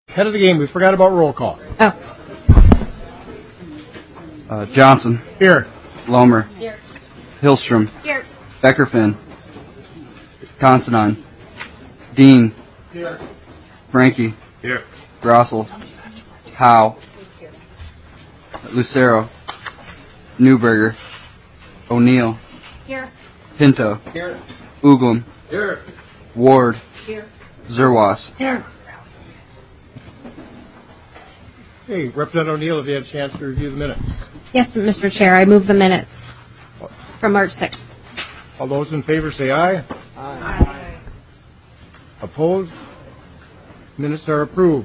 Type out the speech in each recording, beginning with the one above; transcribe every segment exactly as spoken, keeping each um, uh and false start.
Head of the game, we forgot about roll call. Oh. Uh, Johnson. Here. Lomer. Here. Hillstrom. Here. Beckerfin. Considine. Dean. Here. Frankie. Here. Grossel. Howe. Lucero. Newberger. O'Neill. Here. Pinto. Here. Uglum. Here. Ward. Here. Zerwas. Here. Hey, Representative O'Neill, have you had a chance to review the minutes? Yes, Mister Chair, I move the minutes from March sixth. All those in favor say aye. Aye. Opposed? Minutes are approved.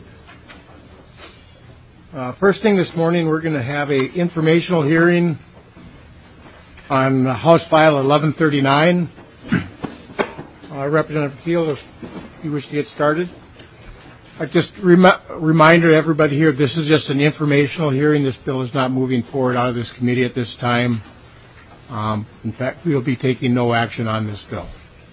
Uh, first thing this morning, we're going to have a informational hearing on House File eleven thirty-nine. Uh, Representative Keel, if you wish to get started. I just rem- reminder to everybody here, this is just an informational hearing. This bill is not moving forward out of this committee at this time. Um, in fact, we will be taking no action on this bill.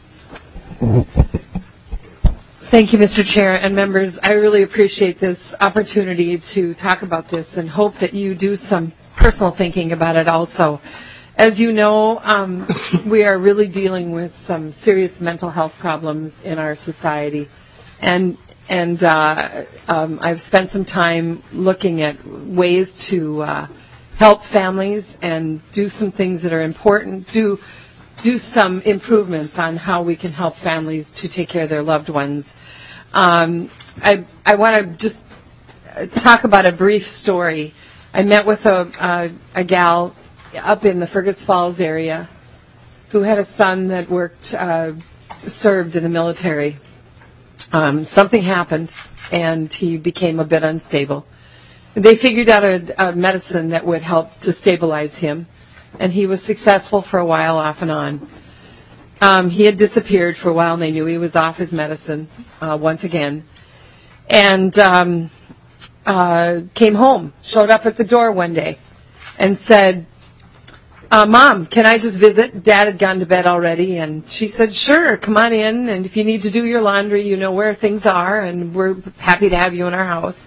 Thank you, Mister Chair and members. I really appreciate this opportunity to talk about this and hope that you do some personal thinking about it also. As you know, um, we are really dealing with some serious mental health problems in our society. And and uh, um, I've spent some time looking at ways to uh, help families and do some things that are important, do do some improvements on how we can help families to take care of their loved ones. Um, I, I want to just talk about a brief story. I met with a, a, a gal up in the Fergus Falls area who had a son that worked, uh, served in the military. Um, something happened, and he became a bit unstable. They figured out a, a medicine that would help to stabilize him, and he was successful for a while off and on. Um, he had disappeared for a while, and they knew he was off his medicine uh, once again. And um, uh, came home, showed up at the door one day, and said, uh, Mom, can I just visit? Dad had gone to bed already, and she said, sure, come on in, and if you need to do your laundry, you know where things are, and we're happy to have you in our house.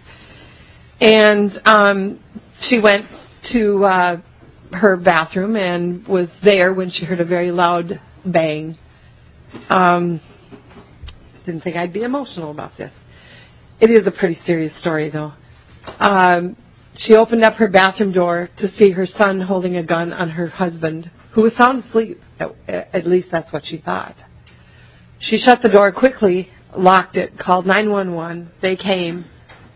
And um, she went to uh, her bathroom and was there when she heard a very loud bang. Um, didn't think I'd be emotional about this. It is a pretty serious story, though. Um, she opened up her bathroom door to see her son holding a gun on her husband, who was sound asleep. At, at least that's what she thought. She shut the door quickly, locked it, called nine one one. They came,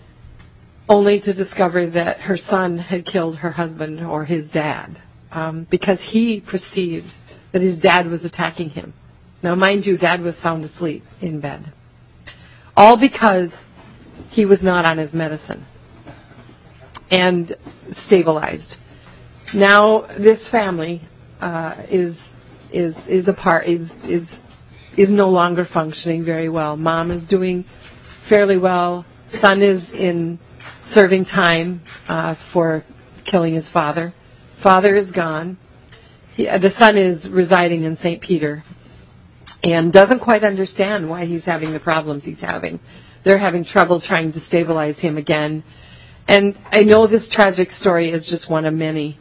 only to discover that her son had killed her husband or his dad, um, because he perceived that his dad was attacking him. Now, mind you, Dad was sound asleep in bed. All because he was not on his medicine and stabilized. Now, this family uh, is is is apart is is is no longer functioning very well. Mom is doing fairly well. Son is in serving time uh, for killing his father. Father is gone. He, the son is residing in Saint Peter and doesn't quite understand why he's having the problems he's having. They're having trouble trying to stabilize him again. And I know this tragic story is just one of many.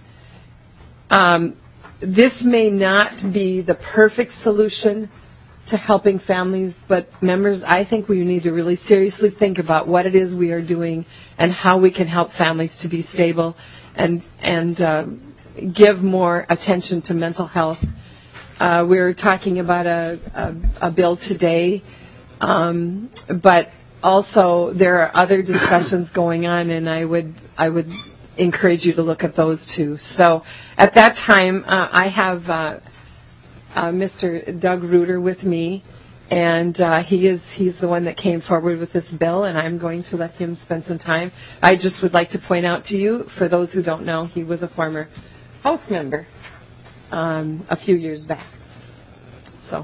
Um, this may not be the perfect solution to helping families, but members, I think we need to really seriously think about what it is we are doing and how we can help families to be stable and, and uh, give more attention to mental health. Uh, we're talking about a, a, a bill today, um, but also there are other discussions going on, and I would I would encourage you to look at those too. So at that time, uh, I have uh, uh, Mister Doug Reuter with me, and uh, he is he's the one that came forward with this bill, and I'm going to let him spend some time. I just would like to point out to you, for those who don't know, he was a former House member um, a few years back. So,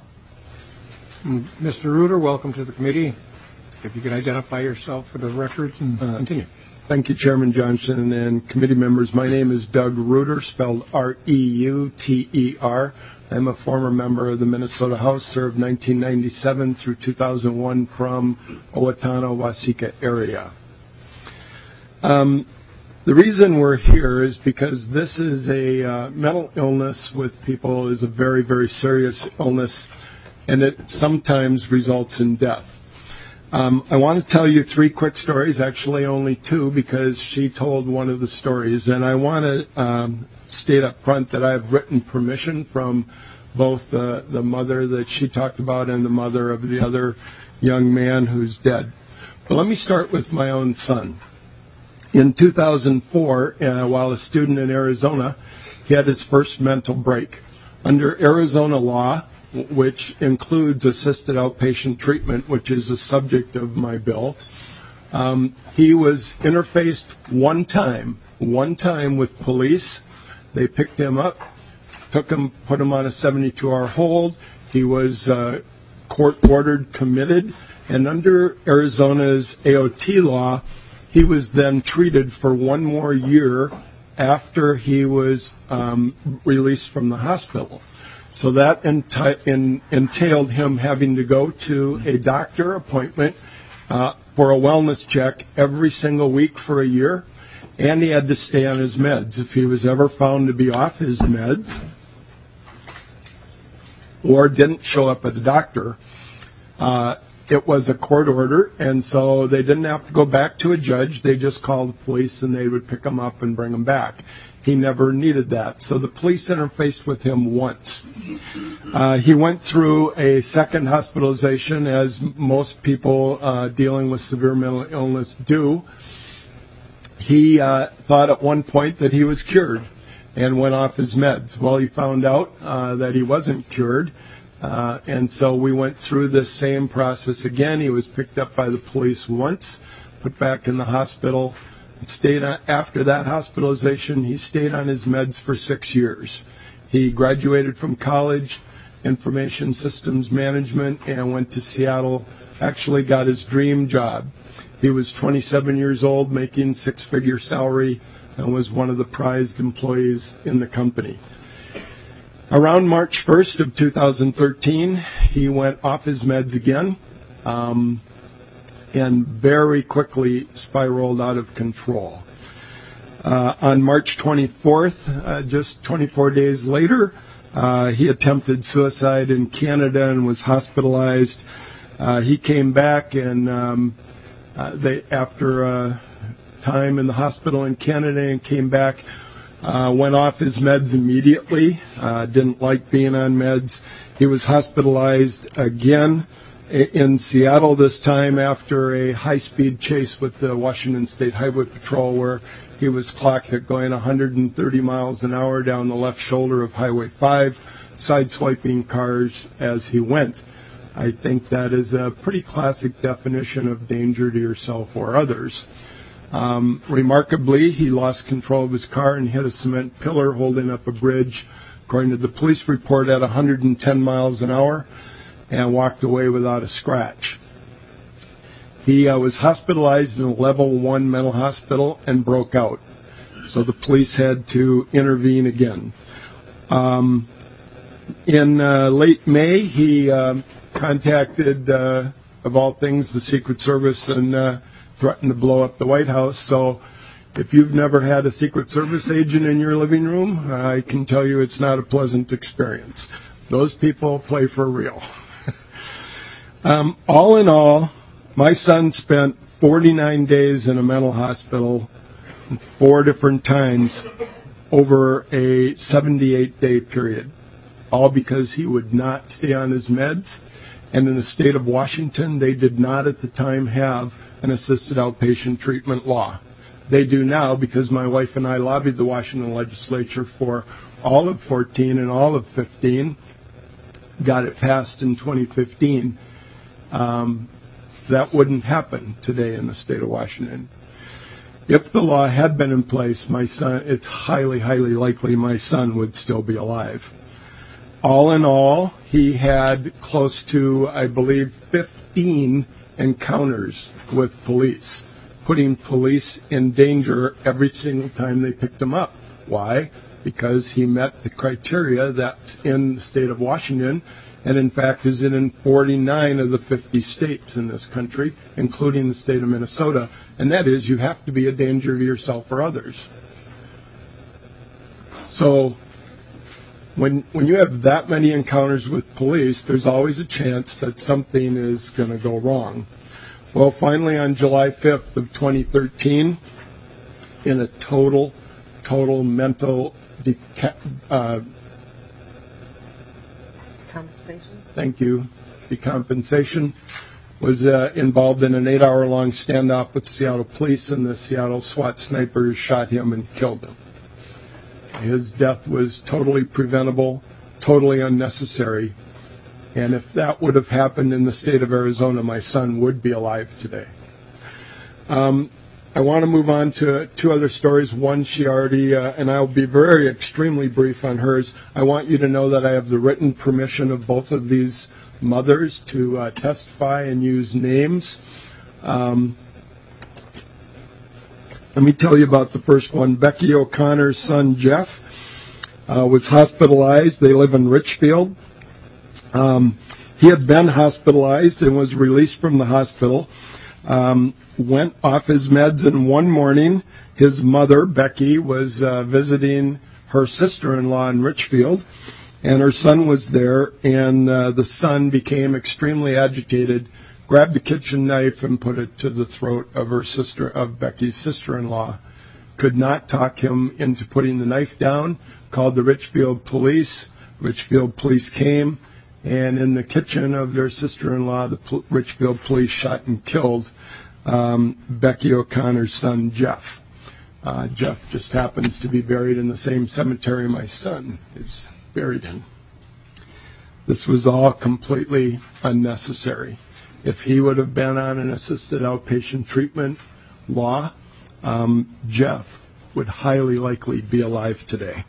Mister Reuter, welcome to the committee. If you can identify yourself for the record and uh, continue. Thank you, Chairman Johnson and committee members. My name is Doug Reuter, spelled R E U T E R. I'm a former member of the Minnesota House, served nineteen ninety-seven through two thousand one from Owatonna, Waseca area. Um, the reason we're here is because this is a uh, mental illness with people is a very, very serious illness, and it sometimes results in death. Um, I want to tell you three quick stories, actually only two, because she told one of the stories, and I want to um, state up front that I have written permission from both uh, the mother that she talked about and the mother of the other young man who's dead. But let me start with my own son. In two thousand four, uh, while a student in Arizona, he had his first mental break. Under Arizona law, which includes assisted outpatient treatment, which is the subject of my bill, um, he was interfaced one time, one time with police. They picked him up, took him, put him on a seventy-two hour hold. He was uh, court-ordered, committed, and under Arizona's A O T law, he was then treated for one more year after he was um, released from the hospital. So that enti- in, entailed him having to go to a doctor appointment uh, for a wellness check every single week for a year, and he had to stay on his meds. If he was ever found to be off his meds or didn't show up at the doctor, uh, it was a court order, and so they didn't have to go back to a judge. They just called the police, and they would pick him up and bring him back. He never needed that. So the police interfaced with him once. Uh, he went through a second hospitalization, as most people uh, dealing with severe mental illness do. He uh, thought at one point that he was cured and went off his meds. Well, he found out uh, that he wasn't cured, uh, and so we went through this same process again. He was picked up by the police once, put back in the hospital. Stayed on, after that hospitalization, he stayed on his meds for six years. He graduated from college, information systems management, and went to Seattle, actually got his dream job. He was twenty-seven years old, making six-figure salary, and was one of the prized employees in the company. Around March first of two thousand thirteen, he went off his meds again. Um, and very quickly spiraled out of control. Uh, on March twenty-fourth, uh, just twenty-four days later, uh, he attempted suicide in Canada and was hospitalized. Uh, he came back, and um, uh, they, after uh, time in the hospital in Canada, and came back, uh, went off his meds immediately, uh, didn't like being on meds. He was hospitalized again in Seattle, this time after a high-speed chase with the Washington State Highway Patrol, where he was clocked at going one hundred thirty miles an hour down the left shoulder of Highway five, sideswiping cars as he went. I think that is a pretty classic definition of danger to yourself or others. Um, remarkably, he lost control of his car and hit a cement pillar holding up a bridge, according to the police report, at one hundred ten miles an hour. And walked away without a scratch. He uh, was hospitalized in a level one mental hospital and broke out. So the police had to intervene again. Um, in uh, late May, he uh, contacted, uh, of all things, the Secret Service and uh, threatened to blow up the White House. So if you've never had a Secret Service agent in your living room, I can tell you it's not a pleasant experience. Those people play for real. Um, all in all, my son spent forty-nine days in a mental hospital four different times over a seventy-eight day period, all because he would not stay on his meds. And in the state of Washington, they did not at the time have an assisted outpatient treatment law. They do now, because my wife and I lobbied the Washington legislature for all of fourteen and all of fifteen, got it passed in twenty fifteen. Um, that wouldn't happen today in the state of Washington. If the law had been in place, my son, it's highly, highly likely my son would still be alive. All in all, he had close to, I believe, fifteen encounters with police, putting police in danger every single time they picked him up. Why? Because he met the criteria that in the state of Washington, and in fact is in forty-nine of the fifty states in this country, including the state of Minnesota, and that is you have to be a danger to yourself or others. So when when you have that many encounters with police, there's always a chance that something is going to go wrong. Well, finally on July fifth of twenty thirteen, in a total, total mental deca- uh, Compensation? thank you, decompensation, was uh, involved in an eight-hour-long standoff with Seattle police, and the Seattle SWAT snipers shot him and killed him. His death was totally preventable, totally unnecessary, and if that would have happened in the state of Arizona, my son would be alive today. Um, I want to move on to two other stories. One, she already, uh, and I'll be very extremely brief on hers. I want you to know that I have the written permission of both of these mothers to uh, testify and use names. Um, let me tell you about the first one. Becky O'Connor's son, Jeff, uh, was hospitalized. They live in Richfield. Um, he had been hospitalized and was released from the hospital. Um, went off his meds, and one morning his mother, Becky, was uh, visiting her sister-in-law in Richfield, and her son was there, and uh, the son became extremely agitated, grabbed a kitchen knife and put it to the throat of her sister, of Becky's sister-in-law. Could not talk him into putting the knife down, called the Richfield police. Richfield police came, and in the kitchen of their sister-in-law, the P- Richfield police shot and killed um, Becky O'Connor's son, Jeff. Uh, Jeff just happens to be buried in the same cemetery my son is buried in. This was all completely unnecessary. If he would have been on an assisted outpatient treatment law, um, Jeff would highly likely be alive today.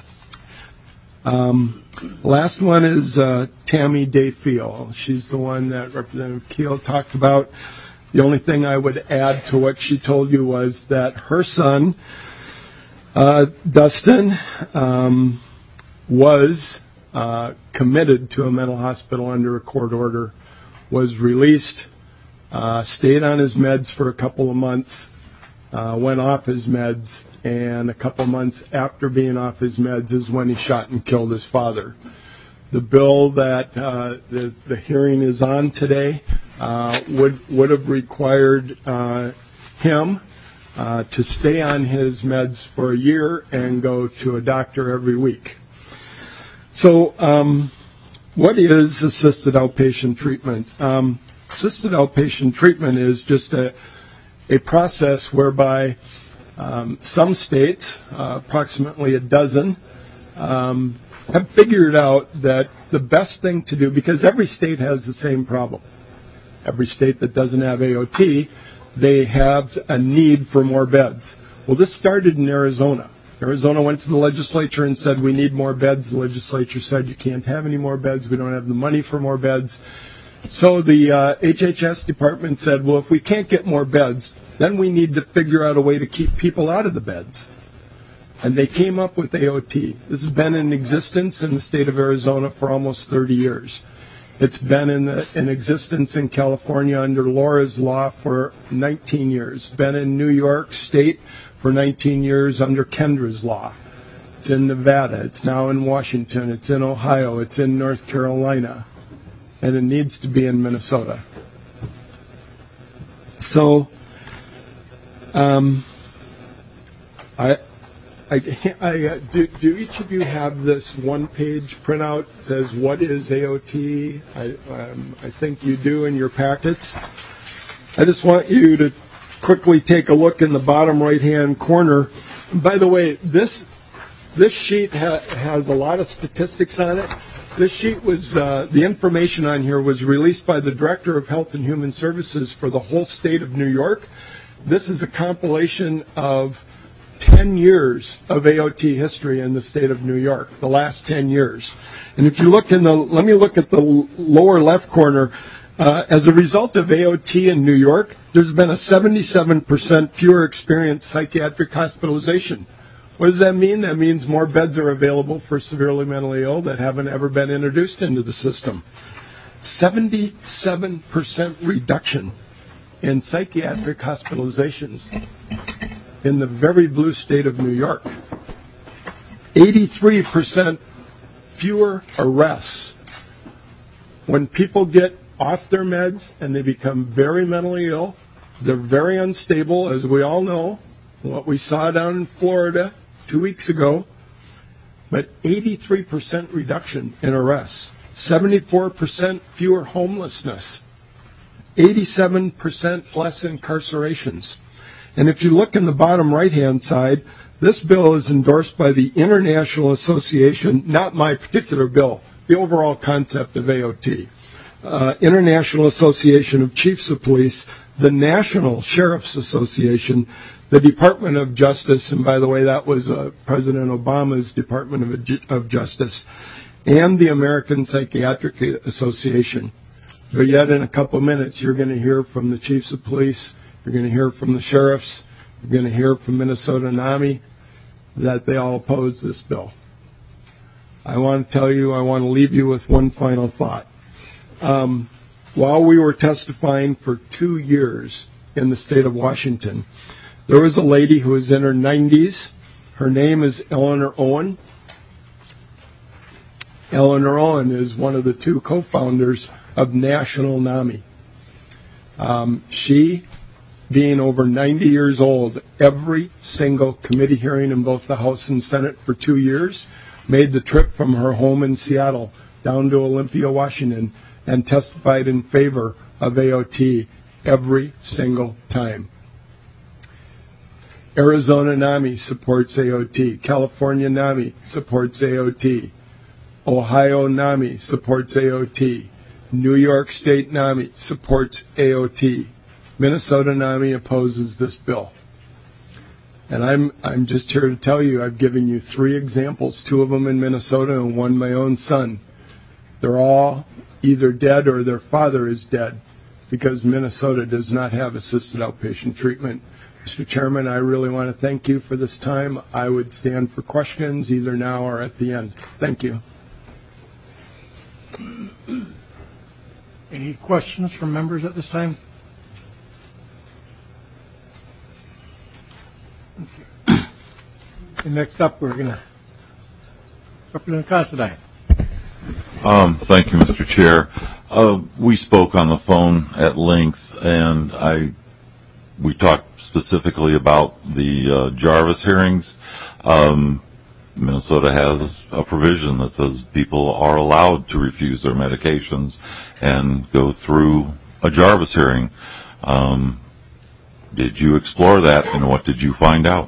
Um, last one is uh, Tammy Dayfield. She's the one that Representative Keel talked about. The only thing I would add to what she told you was that her son, uh, Dustin, um, was uh, committed to a mental hospital under a court order, was released, uh, stayed on his meds for a couple of months, uh, went off his meds, and a couple months after being off his meds is when he shot and killed his father. The bill that uh, the, the hearing is on today uh, would would have required uh, him uh, to stay on his meds for a year and go to a doctor every week. So um, what is assisted outpatient treatment? Um, assisted outpatient treatment is just a, a process whereby Um, some states, uh, approximately a dozen, um, have figured out that the best thing to do, because every state has the same problem. Every state that doesn't have A O T, they have a need for more beds. Well, this started in Arizona. Arizona went to the legislature and said, we need more beds. The legislature said, you can't have any more beds. We don't have the money for more beds. So the uh, H H S department said, well, if we can't get more beds, then we need to figure out a way to keep people out of the beds. And they came up with A O T. This has been in existence in the state of Arizona for almost thirty years. It's been in, the, in existence in California under Laura's law for nineteen years. Been in New York State for nineteen years under Kendra's law. It's in Nevada. It's now in Washington. It's in Ohio. It's in North Carolina. And it needs to be in Minnesota. So, um, I, I, I uh, do, do each of you have this one-page printout that says what is A O T? I, um, I think you do in your packets. I just want you to quickly take a look in the bottom right-hand corner. And by the way, this this sheet ha- has a lot of statistics on it. This sheet was, uh, the information on here was released by the Director of Health and Human Services for the whole state of New York. This is a compilation of ten years of A O T history in the state of New York, the last ten years. And if you look in the, let me look at the lower left corner. Uh, as a result of A O T in New York, there's been a seventy-seven percent fewer experienced psychiatric hospitalization. What does that mean? That means more beds are available for severely mentally ill that haven't ever been introduced into the system. seventy-seven percent reduction in psychiatric hospitalizations in the very blue state of New York. eighty-three percent fewer arrests. When people get off their meds and they become very mentally ill, they're very unstable, as we all know, what we saw down in Florida two weeks ago, but eighty-three percent reduction in arrests, seventy-four percent fewer homelessness, eighty-seven percent less incarcerations. And if you look in the bottom right-hand side, this bill is endorsed by the International Association, not my particular bill, the overall concept of A O T. Uh, International Association of Chiefs of Police, the National Sheriff's Association, the Department of Justice, and by the way, that was uh, President Obama's Department of, of Justice, and the American Psychiatric Association. But yet in a couple of minutes, you're going to hear from the Chiefs of Police, you're going to hear from the sheriffs, you're going to hear from Minnesota NAMI, that they all oppose this bill. I want to tell you, I want to leave you with one final thought. Um, while we were testifying for two years in the state of Washington, there was a lady who was in her nineties. Her name is Eleanor Owen. Eleanor Owen is one of the two co-founders of National NAMI. Um, she, being over ninety years old, every single committee hearing in both the House and Senate for two years, made the trip from her home in Seattle down to Olympia, Washington, and testified in favor of A O T every single time. Arizona NAMI supports A O T. California NAMI supports A O T. Ohio NAMI supports A O T. New York State NAMI supports A O T. Minnesota NAMI opposes this bill. And I'm I'm just here to tell you, I've given you three examples, two of them in Minnesota and one my own son. They're all either dead or their father is dead because Minnesota does not have assisted outpatient treatment. Mister Chairman, I really want to thank you for this time. I would stand for questions either now or at the end. Thank you. Any questions from members at this time? And next up, we're going to Representative Considine. Um, thank you, Mister Chair. Uh, we spoke on the phone at length, and I we talked specifically about the uh, Jarvis hearings. Um, Minnesota has a provision that says people are allowed to refuse their medications and go through a Jarvis hearing. Um, did you explore that, and what did you find out?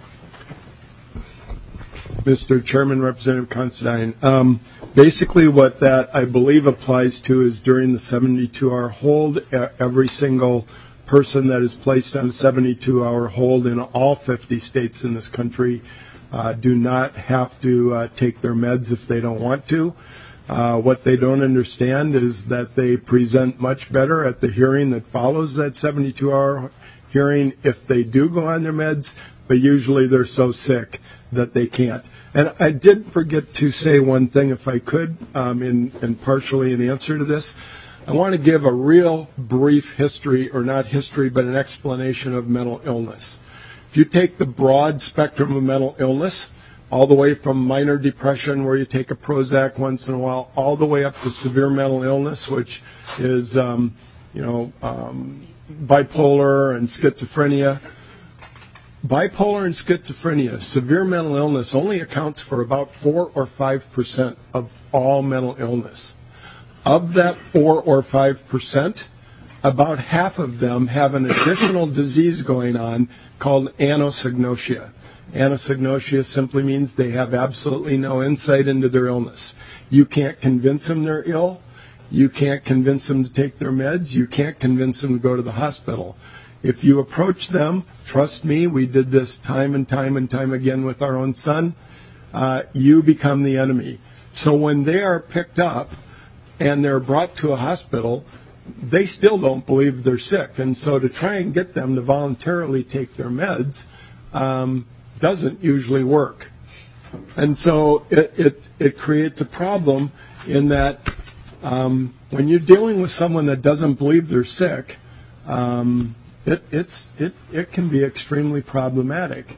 Mister Chairman, Representative Considine, um, basically what that I believe applies to is during the seventy-two hour hold, every single person that is placed on a seventy-two hour hold in all fifty states in this country uh, do not have to uh, take their meds if they don't want to. Uh, what they don't understand is that they present much better at the hearing that follows that seventy-two hour hearing if they do go on their meds, but usually they're so sick that they can't. And I did forget to say one thing, if I could, um, in, in partially in answer to this. I want to give a real brief history, or not history, but an explanation of mental illness. If you take the broad spectrum of mental illness, all the way from minor depression, where you take a Prozac once in a while, all the way up to severe mental illness, which is, um, you know, um, bipolar and schizophrenia. Bipolar and schizophrenia, severe mental illness, only accounts for about four or five percent of all mental illness. Of that four or five percent, about half of them have an additional disease going on called anosognosia. Anosognosia simply means they have absolutely no insight into their illness. You can't convince them they're ill. You can't convince them to take their meds. You can't convince them to go to the hospital. If you approach them, trust me, we did this time and time and time again with our own son, uh, you become the enemy. So when they are picked up and they're brought to a hospital, they still don't believe they're sick. And so to try and get them to voluntarily take their meds um, doesn't usually work. And so it, it, it creates a problem in that um, when you're dealing with someone that doesn't believe they're sick, um, it, it's, it, it can be extremely problematic.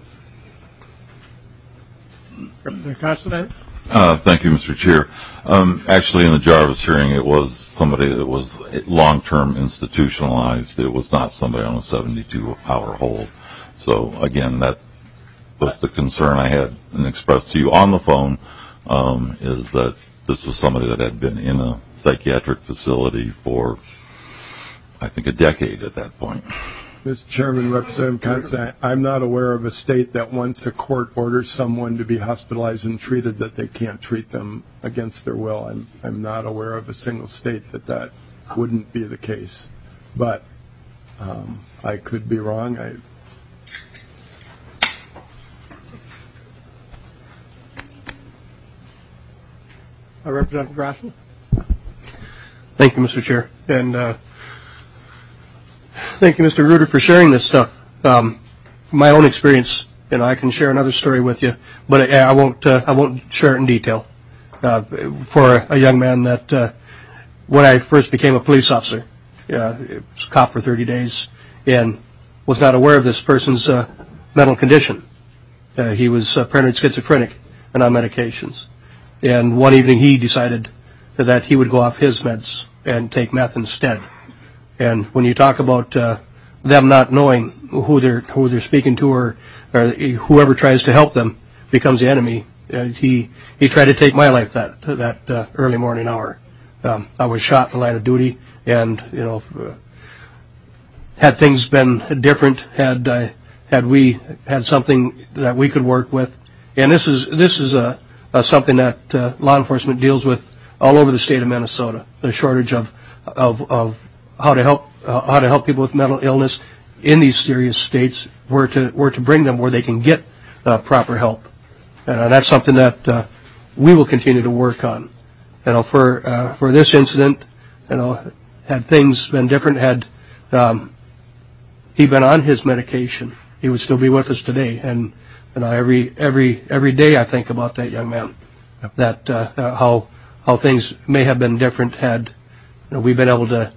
Representative Considine? Uh, thank you, Mister Chair. Um, actually, in the Jarvis hearing, it was somebody that was long-term institutionalized. It was not somebody on a seventy-two hour hold. So, again, that was the concern I had and expressed to you on the phone, um, is that this was somebody that had been in a psychiatric facility for, I think, a decade at that point. Mister Chairman, Representative Considine, I'm not aware of a state that once a court orders someone to be hospitalized and treated that they can't treat them against their will. I'm, I'm not aware of a single state that that wouldn't be the case. But um, I could be wrong. I, Uh, Representative Grassel? Thank you, Mister Chair. And uh, thank you, Mister Reuter, for sharing this stuff. Um, my own experience, you know, I can share another story with you, but I, I won't. Uh, I won't share it in detail. Uh, for a, a young man that, uh, when I first became a police officer, uh, was a cop for thirty days, and was not aware of this person's uh, mental condition. Uh, he was uh, paranoid schizophrenic and on medications. And one evening he decided that he would go off his meds and take meth instead. And when you talk about uh, them not knowing who they're who they're speaking to, or, or whoever tries to help them becomes the enemy, uh, he he tried to take my life that that uh, early morning hour. Um, I was shot in the line of duty, and you know, uh, had things been different, had uh, had we had something that we could work with, and this is this is a Uh, something that uh, law enforcement deals with all over the state of Minnesota. The shortage of of, of how to help uh, how to help people with mental illness in these serious states, where to where to bring them where they can get uh, proper help, and uh, that's something that uh, we will continue to work on. You know, for uh, for this incident, you know, had things been different, had um, he been on his medication, he would still be with us today. And You know, every every every day I think about that young man. That uh, uh, how how things may have been different had you know, we been able to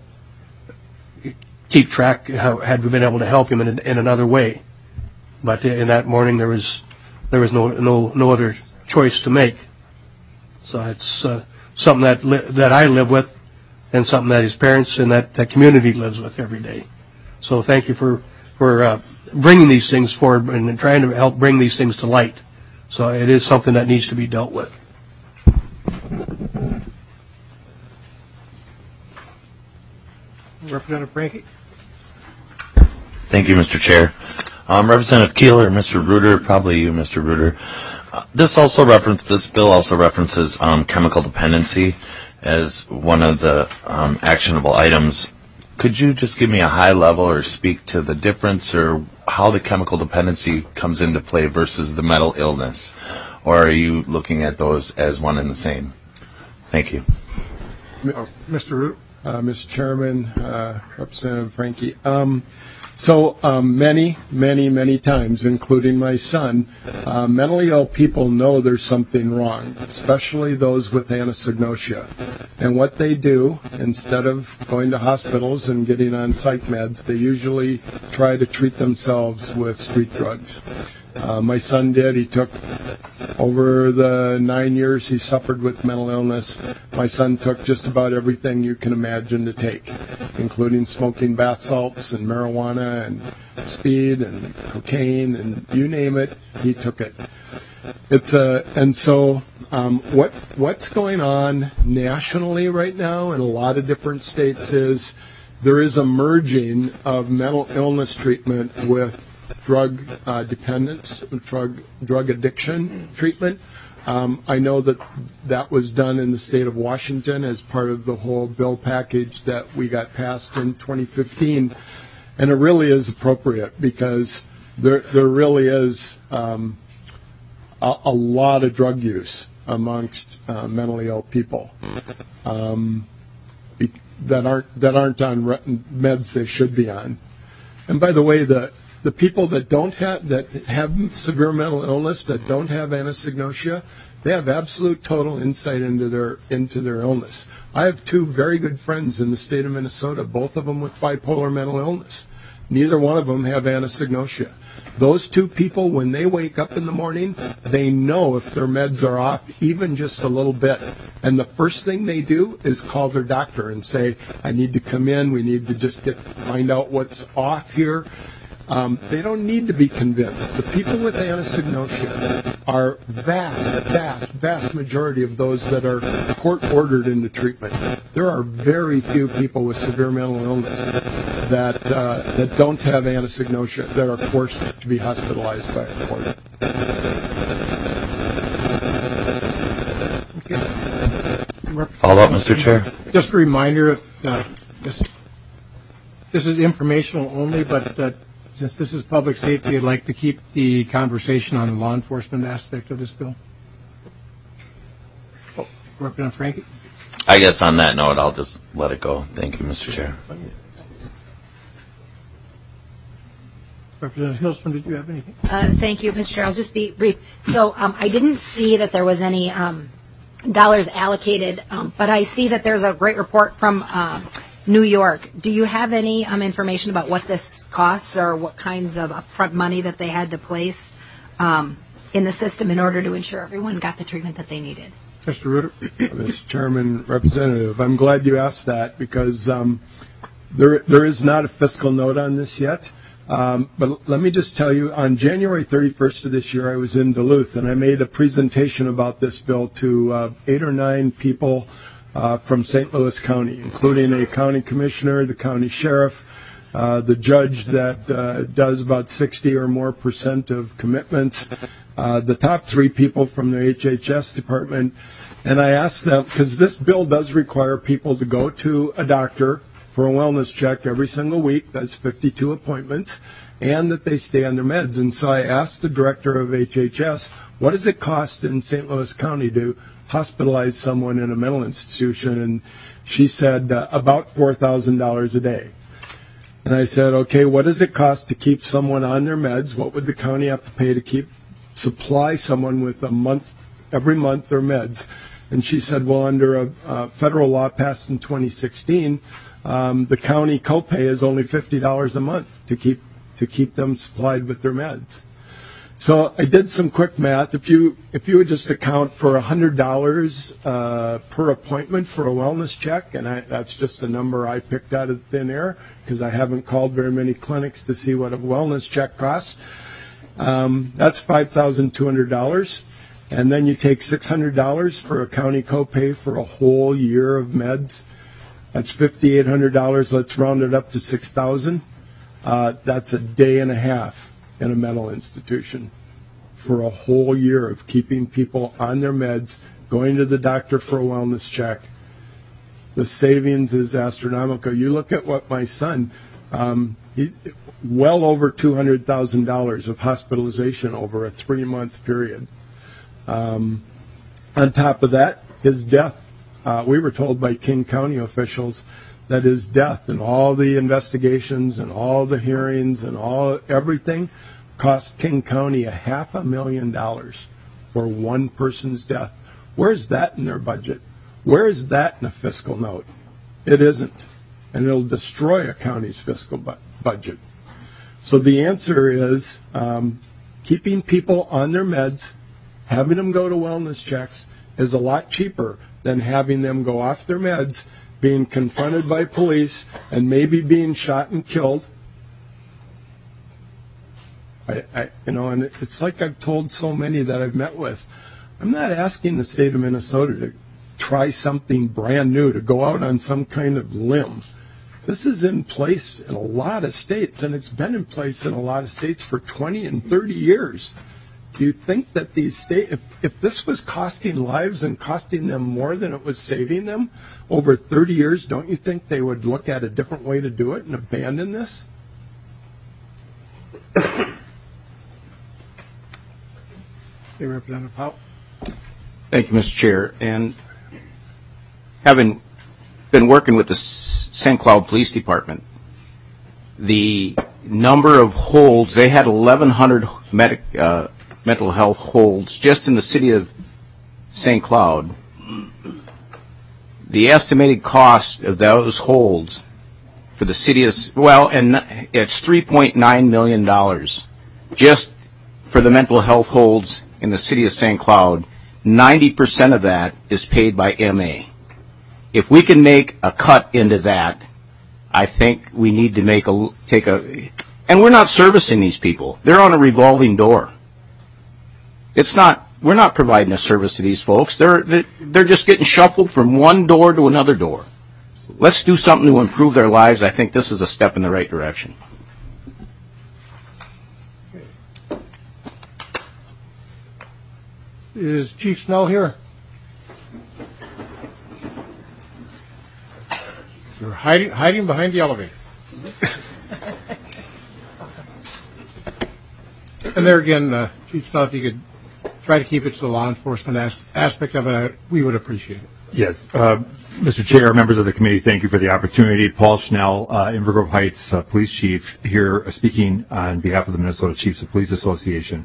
keep track. How, had we been able to help him in in another way, but in that morning there was there was no no no other choice to make. So it's uh, something that li- that I live with, and something that his parents and that, that community lives with every day. So thank you for for. Uh, bringing these things forward and trying to help bring these things to light. So it is something that needs to be dealt with. Representative Frankie? Thank you, Mister Chair. Um, Representative Keeler, Mister Reuter, probably you, Mister Reuter. Uh, this also reference, this bill also references um, chemical dependency as one of the um, actionable items. Could you just give me a high level or speak to the difference or how the chemical dependency comes into play versus the mental illness? Or are you looking at those as one and the same? Thank you. Mister Root? Uh, Mister Chairman, uh, Representative Frankie. Um, so um, many, many, many times, including my son, uh, mentally ill people know there's something wrong, especially those with anosognosia. And what they do, instead of going to hospitals and getting on psych meds, they usually try to treat themselves with street drugs. Uh, my son did. He took, over the nine years he suffered with mental illness, my son took just about everything you can imagine to take, including smoking bath salts and marijuana and speed and cocaine and you name it, he took it. It's a, and so um, what what's going on nationally right now in a lot of different states is there is a merging of mental illness treatment with drug uh, dependence, drug drug addiction treatment. Um, I know that that was done in the state of Washington as part of the whole bill package that we got passed in twenty fifteen, and it really is appropriate because there there really is um, a, a lot of drug use amongst uh, mentally ill people um, be, that aren't that aren't on re- meds they should be on. And by the way, the the people that don't have that have severe mental illness, that don't have anosognosia, they have absolute total insight into their into their illness. I have two very good friends in the state of Minnesota, both of them with bipolar mental illness. Neither one of them have anosognosia. Those two people, when they wake up in the morning, they know if their meds are off even just a little bit. And the first thing they do is call their doctor and say, I need to come in, we need to just get find out what's off here. Um, they don't need to be convinced. The people with anosognosia are vast, vast, vast majority of those that are court-ordered into treatment. There are very few people with severe mental illness that uh, that don't have anosognosia that are forced to be hospitalized by a court. Okay. Follow up, Mister Chair. Just a reminder, if, uh, this, this is informational only, but uh, since this is public safety, I'd like to keep the conversation on the law enforcement aspect of this bill. Oh, Representative Frankie? I guess on that note, I'll just let it go. Thank you, Mister Chair. Representative Hillstrom, did you have anything? Uh, thank you, Mister Chair. I'll just be brief. So um, I didn't see that there was any um, dollars allocated, um, but I see that there's a great report from uh, New York. Do you have any um, information about what this costs or what kinds of upfront money that they had to place um, in the system in order to ensure everyone got the treatment that they needed? Mister Reuter? Mister Chairman, Representative, I'm glad you asked that because um, there there is not a fiscal note on this yet. Um, but let me just tell you, on January thirty-first of this year, I was in Duluth, and I made a presentation about this bill to uh, eight or nine people uh, from Saint Louis County, including a county commissioner, the county sheriff, uh, the judge that uh, does about sixty or more percent of commitments, uh, the top three people from the H H S department. And I asked them, because this bill does require people to go to a doctor for a wellness check every single week. That's fifty-two appointments, and that they stay on their meds. And so I asked the director of H H S, what does it cost in Saint Louis County to hospitalize someone in a mental institution? And she said uh, about four thousand dollars a day. And I said, okay, what does it cost to keep someone on their meds? What would the county have to pay to keep supply someone with a month, every month their meds? And she said, well, under a uh, federal law passed in twenty sixteen, Um, the county copay is only fifty dollars a month to keep to keep them supplied with their meds. So I did some quick math. If you if you would just account for one hundred dollars uh, per appointment for a wellness check, and I, that's just a number I picked out of thin air because I haven't called very many clinics to see what a wellness check costs. Um, that's five thousand two hundred dollars. And then you take six hundred dollars for a county copay for a whole year of meds. That's fifty-eight hundred dollars. Let's round it up to six thousand dollars. Uh, that's a day and a half in a mental institution for a whole year of keeping people on their meds, going to the doctor for a wellness check. The savings is astronomical. You look at what my son, um, he, well over two hundred thousand dollars of hospitalization over a three-month period. Um, on top of that, his death. Uh, we were told by King County officials that his death and all the investigations and all the hearings and all everything cost King County a half a million dollars for one person's death. Where's that in their budget? Where is that in a fiscal note? It isn't. And it'll destroy a county's fiscal bu- budget. So the answer is um, keeping people on their meds, having them go to wellness checks is a lot cheaper than having them go off their meds, being confronted by police, and maybe being shot and killed. I, I, you know, and it's like I've told so many that I've met with. I'm not asking the state of Minnesota to try something brand new, to go out on some kind of limb. This is in place in a lot of states, and it's been in place in a lot of states for twenty and thirty years. Do you think that these states, if, if this was costing lives and costing them more than it was saving them over thirty years, don't you think they would look at a different way to do it and abandon this? Hey, Representative Powell. Thank you, Mister Chair. And having been working with the Saint Cloud Police Department, the number of holds. They had eleven hundred medic, uh, mental health holds just in the city of Saint Cloud. The estimated cost of those holds for the city is, well, and it's three point nine million dollars just for the mental health holds in the city of Saint Cloud. ninety percent of that is paid by M A. If we can make a cut into that, I think we need to make a, take a, and we're not servicing these people. They're on a revolving door. It's not, we're not providing a service to these folks. They're, they're just getting shuffled from one door to another door. Let's do something to improve their lives. I think this is a step in the right direction. Is Chief Snow here? You're hiding, hiding behind the elevator. And there again, uh, Chief Snow, if you could try to keep it to the law enforcement as- aspect of it, I, we would appreciate it. Yes. Uh, Mister Chair, members of the committee, thank you for the opportunity. Paul Schnell, uh, Inver Grove Heights uh, Police Chief, here uh, speaking on behalf of the Minnesota Chiefs of Police Association.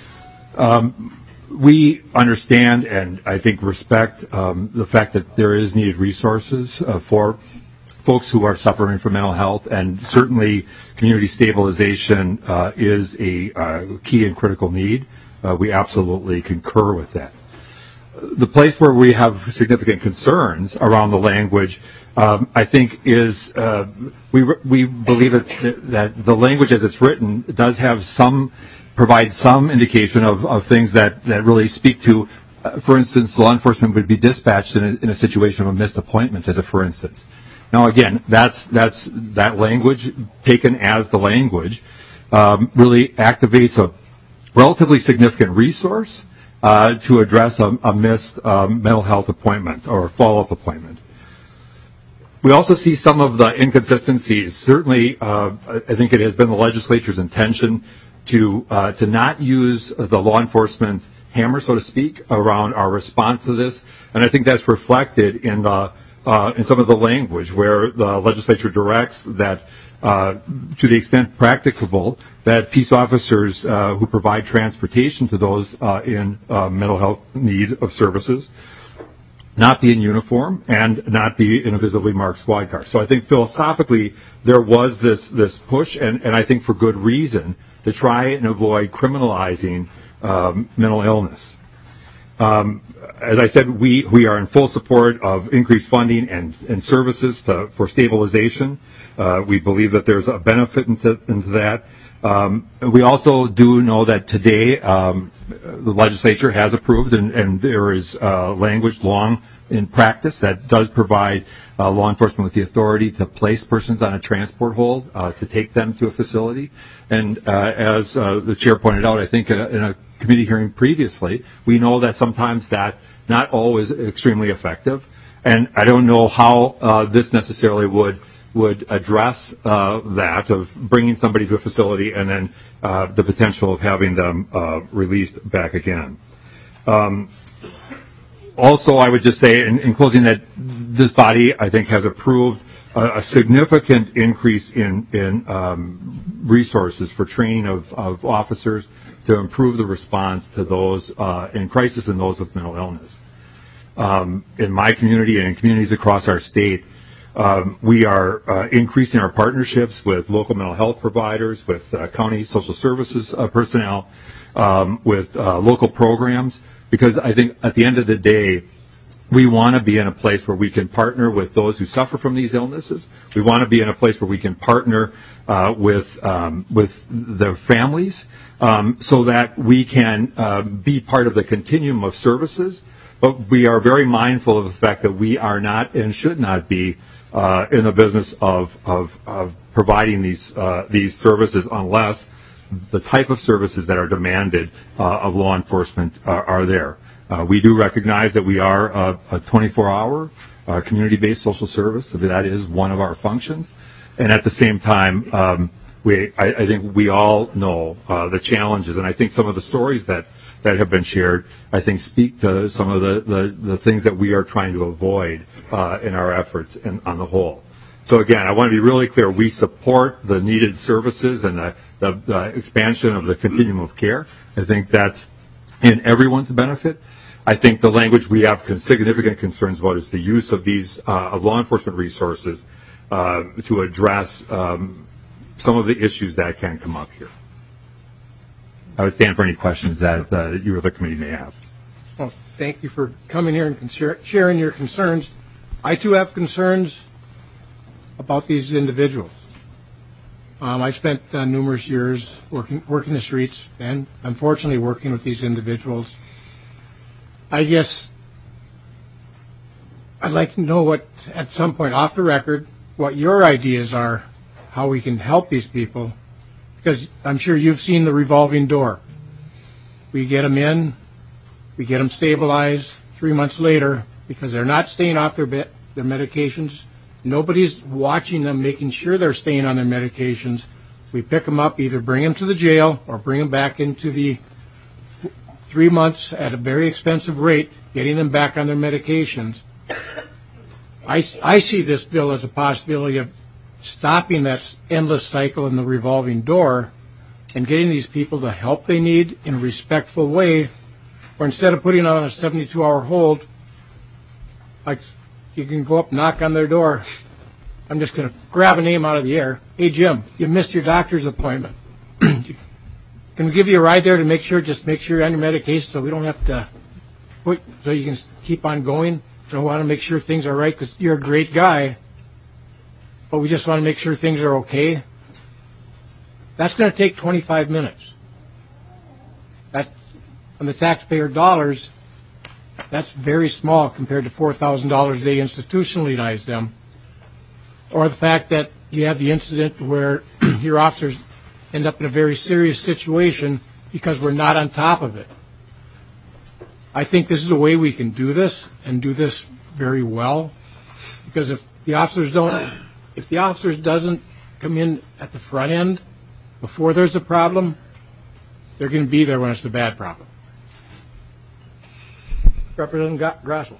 Um, we understand and I think respect um, the fact that there is needed resources uh, for folks who are suffering from mental health, and certainly community stabilization uh, is a uh, key and critical need. Uh, we absolutely concur with that. The place where we have significant concerns around the language, um, I think, is uh, we we believe that, that the language as it's written does have some, provide some indication of, of things that, that really speak to, uh, for instance, law enforcement would be dispatched in a, in a situation of a missed appointment, as a for instance. Now, again, that's that's that language taken as the language um, really activates a relatively significant resource uh, to address a, a missed um, mental health appointment or follow-up appointment. We also see some of the inconsistencies. Certainly, uh, I think it has been the legislature's intention to uh, to not use the law enforcement hammer, so to speak, around our response to this, and I think that's reflected in the Uh, in some of the language where the legislature directs that, uh, to the extent practicable, that peace officers uh, who provide transportation to those uh, in uh, mental health need of services not be in uniform and not be in a visibly marked squad car. So I think philosophically there was this this push, and, and I think for good reason, to try and avoid criminalizing um, mental illness. Um, As I said, we, we are in full support of increased funding and, and services to, for stabilization. Uh, we believe that there's a benefit into, into that. Um, we also do know that today um, the legislature has approved, and, and there is uh, language long in practice that does provide uh, law enforcement with the authority to place persons on a transport hold, uh, to take them to a facility. And uh, as uh, the chair pointed out, I think uh, in a committee hearing previously, we know that sometimes that not always extremely effective, and I don't know how uh, this necessarily would would address uh, that of bringing somebody to a facility and then uh, the potential of having them uh, released back again. Um, also, I would just say in, in closing that this body, I think, has approved a, a significant increase in in um, resources for training of, of officers to improve the response to those uh, in crisis and those with mental illness. Um, in my community and in communities across our state, um, we are uh, increasing our partnerships with local mental health providers, with uh, county social services uh, personnel, um, with uh, local programs, because I think at the end of the day, we want to be in a place where we can partner with those who suffer from these illnesses. We want to be in a place where we can partner uh, with um, with their families, um, so that we can uh, be part of the continuum of services. But we are very mindful of the fact that we are not and should not be uh, in the business of of, of providing these uh, these services unless the type of services that are demanded uh, of law enforcement are, are there. Uh, we do recognize that we are a, a twenty-four hour uh, community-based social service. So that is one of our functions. And at the same time, um, we, I, I think we all know uh, the challenges, and I think some of the stories that, that have been shared, I think, speak to some of the, the, the things that we are trying to avoid uh, in our efforts in, on the whole. So again, I want to be really clear. We support the needed services and the, the, the expansion of the continuum of care. I think that's in everyone's benefit. I think the language we have significant concerns about is the use of these uh, of law enforcement resources uh, to address um, some of the issues that can come up here. I would stand for any questions that uh, you or the committee may have. Well, thank you for coming here and con- sharing your concerns. I too have concerns about these individuals. Um, I spent uh, numerous years working working the streets and unfortunately working with these individuals. I guess I'd like to know what, at some point off the record, what your ideas are, how we can help these people, because I'm sure you've seen the revolving door. We get them in, we get them stabilized. Three months later, because they're not staying off their be- their medications, nobody's watching them, making sure they're staying on their medications. We pick them up, either bring them to the jail or bring them back into the three months at a very expensive rate, getting them back on their medications. I, I see this bill as a possibility of stopping that endless cycle in the revolving door and getting these people the help they need in a respectful way, or instead of putting on a seventy-two hour hold, like you can go up, knock on their door. I'm just going to grab a name out of the air. Hey, Jim, you missed your doctor's appointment. Can we give you a ride there to make sure, just make sure you're on your medication so we don't have to put, so you can keep on going? I want to make sure things are right because you're a great guy, but we just want to make sure things are okay. That's going to take twenty-five minutes. That, on the taxpayer dollars, that's very small compared to four thousand dollars they institutionalize them. Or the fact that you have the incident where your officers end up in a very serious situation because we're not on top of it. I think this is a way we can do this and do this very well, because if the officers don't, if the officers doesn't come in at the front end before there's a problem, they're going to be there when it's a bad problem. Representative Grossel.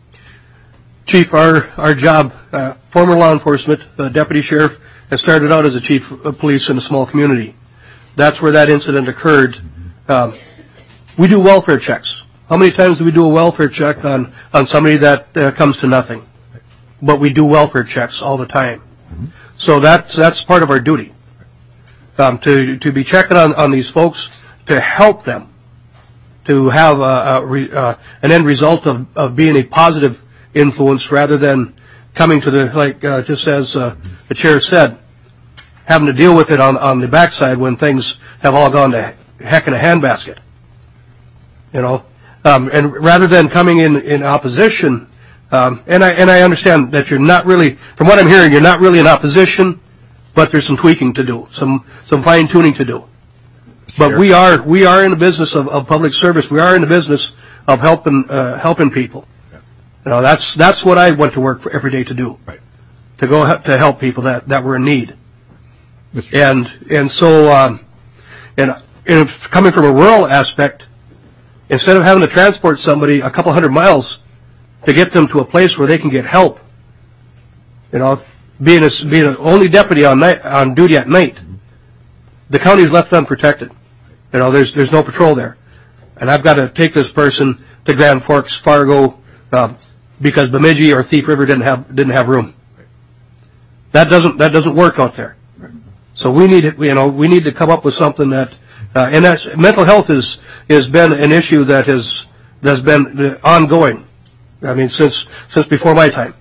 Chief, our, our job, uh, former law enforcement, uh, deputy sheriff, has started out as a chief of police in a small community. That's where that incident occurred. Um, we do welfare checks. How many times do we do a welfare check on, on somebody that uh, comes to nothing? But we do welfare checks all the time. So that's, that's part of our duty, um, to, to be checking on, on these folks, to help them, to have a, a re, uh, an end result of, of being a positive influence rather than coming to the, like uh, just as uh, the chair said, having to deal with it on, on the backside when things have all gone to heck in a handbasket. You know, um, and rather than coming in, in opposition, um, and I and I understand that you're not really, from what I'm hearing, you're not really in opposition, but there's some tweaking to do, some some fine tuning to do. But we are we are in the business of, of public service. We are in the business of helping uh, helping people. You know, that's that's what I went to work for every day to do, right. to go he- to help people that, that were in need. Mister And and so um, and, and coming from a rural aspect, instead of having to transport somebody a couple hundred miles to get them to a place where they can get help, you know, being a, being an only deputy on night, on duty at night, mm-hmm. the county's left unprotected. You know, there's there's no patrol there, and I've got to take this person to Grand Forks, Fargo. Uh, because Bemidji or Thief River didn't have didn't have room. That doesn't that doesn't work out there. So we need you know we need to come up with something that uh, and that's mental health is has been an issue that has that's been ongoing. I mean since since before my time.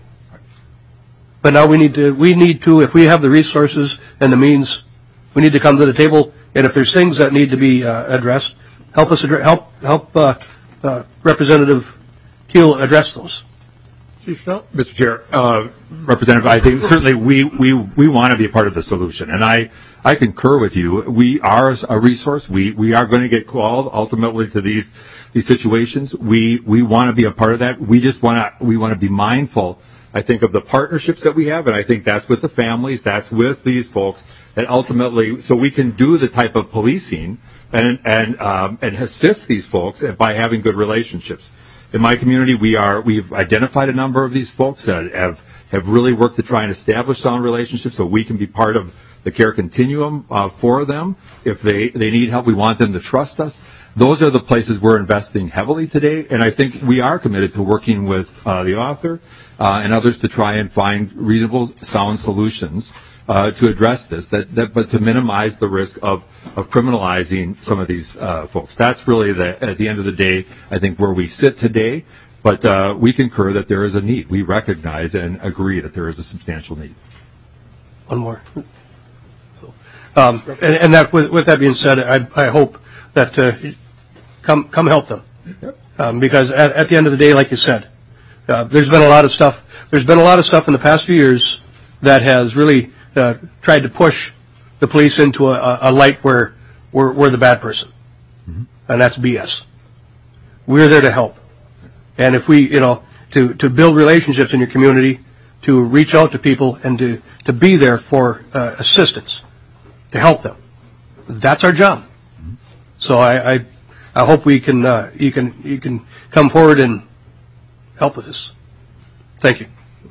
But now we need to we need to if we have the resources and the means, we need to come to the table. And if there's things that need to be uh, addressed, help us address, help help uh, uh, Representative Keel address those. Mister Chair, uh, Representative, I think certainly we, we, we want to be a part of the solution, and I, I concur with you. We are a resource. We, we are going to get called ultimately to these these situations. We we want to be a part of that. We just want to we want to be mindful, I think, of the partnerships that we have, and I think that's with the families, that's with these folks, that ultimately, so we can do the type of policing and and um, and assist these folks by having good relationships. In my community, we are, we've identified a number of these folks that have have really worked to try and establish sound relationships so we can be part of the care continuum uh, for them. If they, they need help, we want them to trust us. Those are the places we're investing heavily today, and I think we are committed to working with uh, the author uh, and others to try and find reasonable, sound solutions uh, to address this, that, that, but to minimize the risk of, of criminalizing some of these uh, folks. That's really, the, at the end of the day, I think, where we sit today, but uh, we concur that there is a need. We recognize and agree that there is a substantial need. One more. Um, and, and that, with, with that being said, I, I hope that uh, come come help them, um, because at, at the end of the day, like you said, uh, there's been a lot of stuff. There's been a lot of stuff in the past few years that has really uh, tried to push the police into a, a light where we're, we're the bad person, mm-hmm. and that's B S. We're there to help, and if we, you know, to to build relationships in your community, to reach out to people, and to to be there for uh, assistance. To help them, that's our job. So I, I, I hope we can, uh, you can, you can come forward and help with this. Thank you.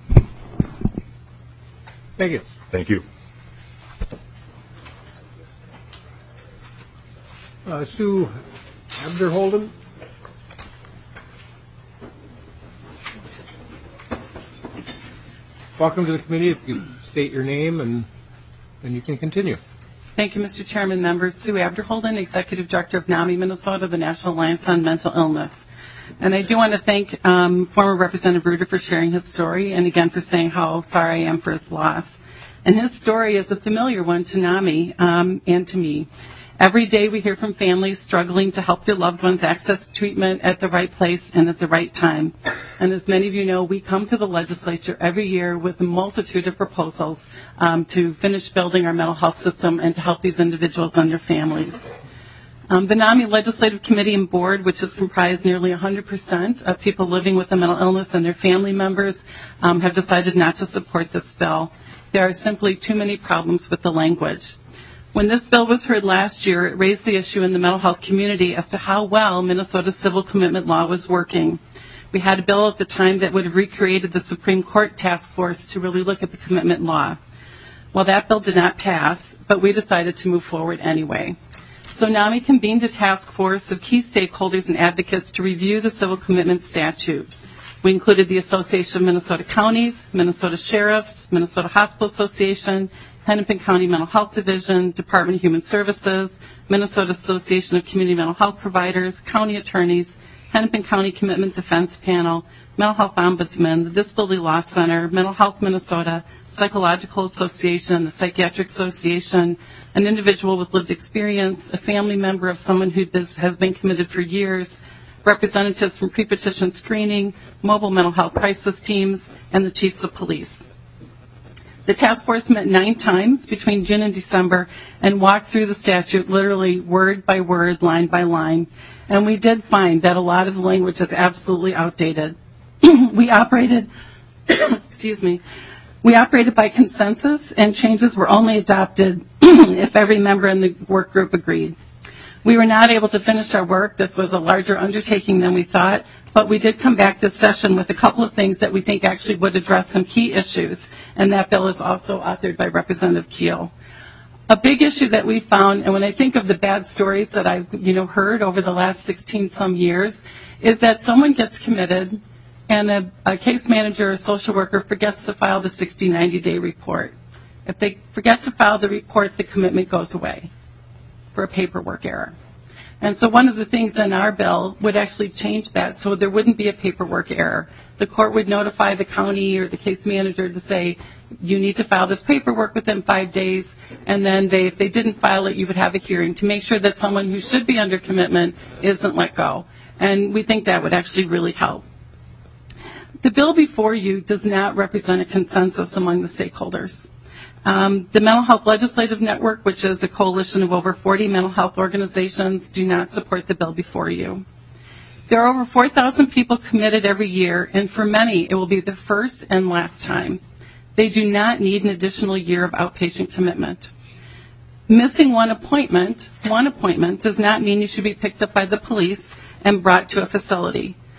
Thank you. Thank you. Uh, Sue Abderholden. Welcome to the committee. If you state your name and then you can continue. Thank you, Mister Chairman. Members, Sue Abderholden, Executive Director of NAMI Minnesota, the National Alliance on Mental Illness. And I do want to thank um, former Representative Ruder for sharing his story, and again for saying how sorry I am for his loss. And his story is a familiar one to NAMI um, and to me. Every day we hear from families struggling to help their loved ones access treatment at the right place and at the right time. And as many of you know, we come to the legislature every year with a multitude of proposals um, to finish building our mental health system and to help these individuals and their families. Um, the NAMI Legislative Committee and Board, which is comprised nearly one hundred percent of people living with a mental illness and their family members, um, have decided not to support this bill. There are simply too many problems with the language. When this bill was heard last year, it raised the issue in the mental health community as to how well Minnesota's civil commitment law was working. We had a bill at the time that would have recreated the Supreme Court task force to really look at the commitment law. Well, that bill did not pass, but we decided to move forward anyway. So NAMI convened a task force of key stakeholders and advocates to review the civil commitment statute. We included the Association of Minnesota Counties, Minnesota Sheriffs, Minnesota Hospital Association, Hennepin County Mental Health Division, Department of Human Services, Minnesota Association of Community Mental Health Providers, county attorneys, Hennepin County Commitment Defense Panel, Mental Health Ombudsman, the Disability Law Center, Mental Health Minnesota, Psychological Association, the Psychiatric Association, an individual with lived experience, a family member of someone who has been committed for years, representatives from pre-petition screening, mobile mental health crisis teams, and the chiefs of police. The task force met nine times between June and December and walked through the statute literally word by word, line by line. And we did find that a lot of the language is absolutely outdated. We operated, excuse me, we operated by consensus, and changes were only adopted if every member in the work group agreed. We were not able to finish our work. This was a larger undertaking than we thought, but we did come back this session with a couple of things that we think actually would address some key issues, and that bill is also authored by Representative Keel. A big issue that we found, and when I think of the bad stories that I've you know heard over the last sixteen some years, is that someone gets committed and a, a case manager or social worker forgets to file the sixty, ninety day report. If they forget to file the report, the commitment goes away for a paperwork error. And so one of the things in our bill would actually change that so there wouldn't be a paperwork error. The court would notify the county or the case manager to say, you need to file this paperwork within five days, and then they, if they didn't file it, you would have a hearing to make sure that someone who should be under commitment isn't let go. And we think that would actually really help. The bill before you does not represent a consensus among the stakeholders. Um, the Mental Health Legislative Network, which is a coalition of over forty mental health organizations, do not support the bill before you. There are over four thousand people committed every year, and for many, it will be the first and last time. They do not need an additional year of outpatient commitment. Missing one appointment, one appointment, does not mean you should be picked up by the police and brought to a facility.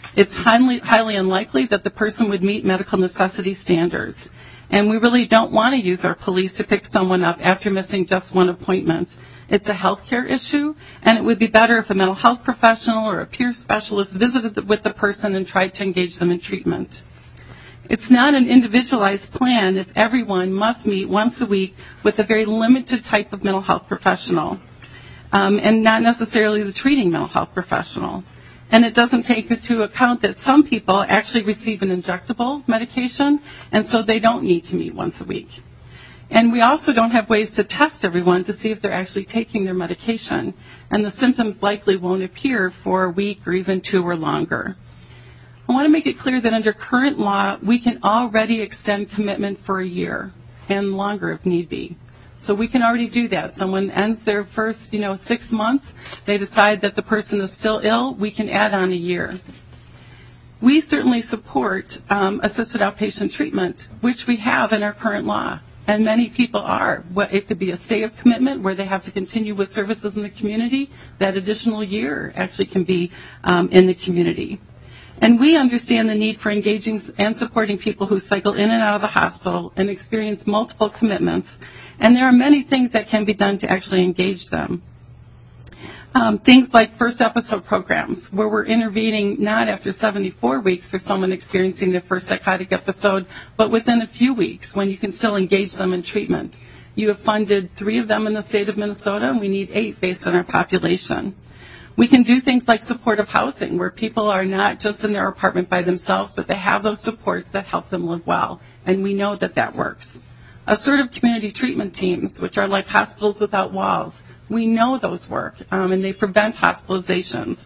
It's highly, highly unlikely that the person would meet medical necessity standards. And we really don't want to use our police to pick someone up after missing just one appointment. It's a healthcare issue, and it would be better if a mental health professional or a peer specialist visited with the person and tried to engage them in treatment. It's not an individualized plan if everyone must meet once a week with a very limited type of mental health professional, um, and not necessarily the treating mental health professional. And it doesn't take into account that some people actually receive an injectable medication, and so they don't need to meet once a week. And we also don't have ways to test everyone to see if they're actually taking their medication, and the symptoms likely won't appear for a week or even two or longer. I want to make it clear that under current law, we can already extend commitment for a year and longer if need be. So we can already do that. Someone ends their first, you know, six months, they decide that the person is still ill, we can add on a year. We certainly support um, assisted outpatient treatment, which we have in our current law, and many people are. It could be a stay of commitment where they have to continue with services in the community. That additional year actually can be um, in the community. And we understand the need for engaging and supporting people who cycle in and out of the hospital and experience multiple commitments. And there are many things that can be done to actually engage them. Um, things like first episode programs, where we're intervening not after seventy-four weeks for someone experiencing their first psychotic episode, but within a few weeks when you can still engage them in treatment. You have funded three of them in the state of Minnesota, and we need eight based on our population. We can do things like supportive housing, where people are not just in their apartment by themselves, but they have those supports that help them live well, and we know that that works. Assertive community treatment teams, which are like hospitals without walls, we know those work, um, and they prevent hospitalizations.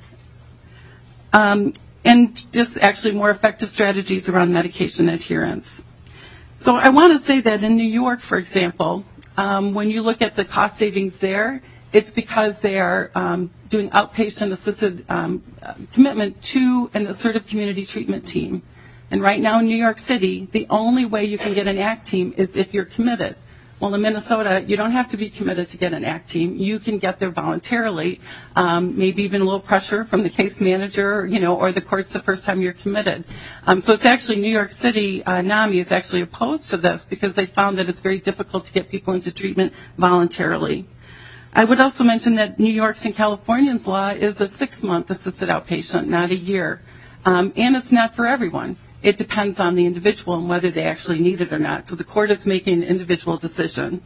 Um, and just actually more effective strategies around medication adherence. So I want to say that in New York, for example, um, when you look at the cost savings there, it's because they are um, doing outpatient assisted um, commitment to an assertive community treatment team. And right now in New York City, the only way you can get an A C T team is if you're committed. Well, in Minnesota, you don't have to be committed to get an A C T team. You can get there voluntarily, um, maybe even a little pressure from the case manager, you know, or the courts the first time you're committed. Um, so it's actually New York City, uh, NAMI is actually opposed to this because they found that it's very difficult to get people into treatment voluntarily. I would also mention that New York's and California's law is a six-month assisted outpatient, not a year. Um, and it's not for everyone. It depends on the individual and whether they actually need it or not. So the court is making an individual decision.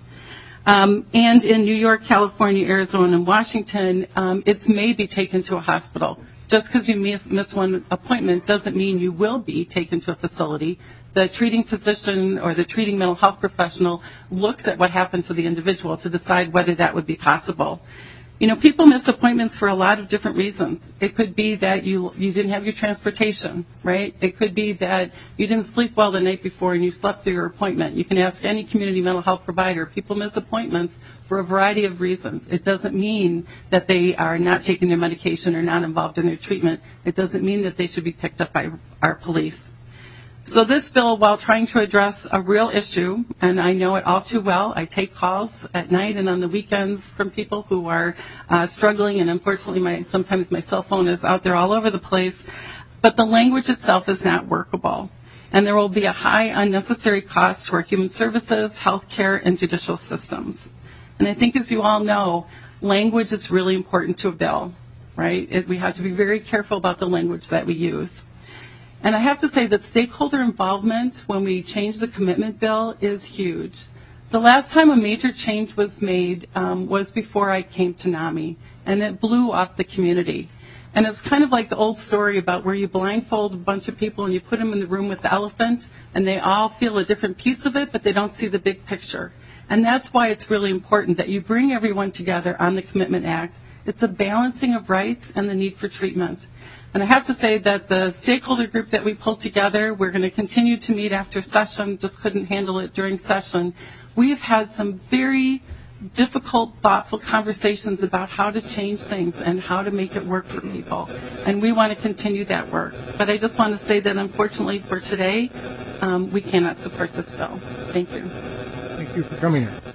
Um, and in New York, California, Arizona, and Washington, um, it's maybe taken to a hospital. Just because you miss, miss one appointment doesn't mean you will be taken to a facility. The treating physician or the treating mental health professional looks at what happened to the individual to decide whether that would be possible. You know, people miss appointments for a lot of different reasons. It could be that you you didn't have your transportation, right? It could be that you didn't sleep well the night before and you slept through your appointment. You can ask any community mental health provider. People miss appointments for a variety of reasons. It doesn't mean that they are not taking their medication or not involved in their treatment. It doesn't mean that they should be picked up by our police. So this bill, while trying to address a real issue, and I know it all too well, I take calls at night and on the weekends from people who are uh, struggling, and unfortunately my, sometimes my cell phone is out there all over the place, but the language itself is not workable. And there will be a high unnecessary cost to our human services, healthcare, and judicial systems. And I think, as you all know, language is really important to a bill, right? It, we have to be very careful about the language that we use. And I have to say that stakeholder involvement when we change the commitment bill is huge. The last time a major change was made um, was before I came to NAMI, and it blew up the community. And it's kind of like the old story about where you blindfold a bunch of people and you put them in the room with the elephant, and they all feel a different piece of it, but they don't see the big picture. And that's why it's really important that you bring everyone together on the Commitment Act. It's a balancing of rights and the need for treatment. And I have to say that the stakeholder group that we pulled together, we're going to continue to meet after session, just couldn't handle it during session. We have had some very difficult, thoughtful conversations about how to change things and how to make it work for people. And we want to continue that work. But I just want to say that unfortunately for today, um, we cannot support this bill. Thank you. Thank you for coming here.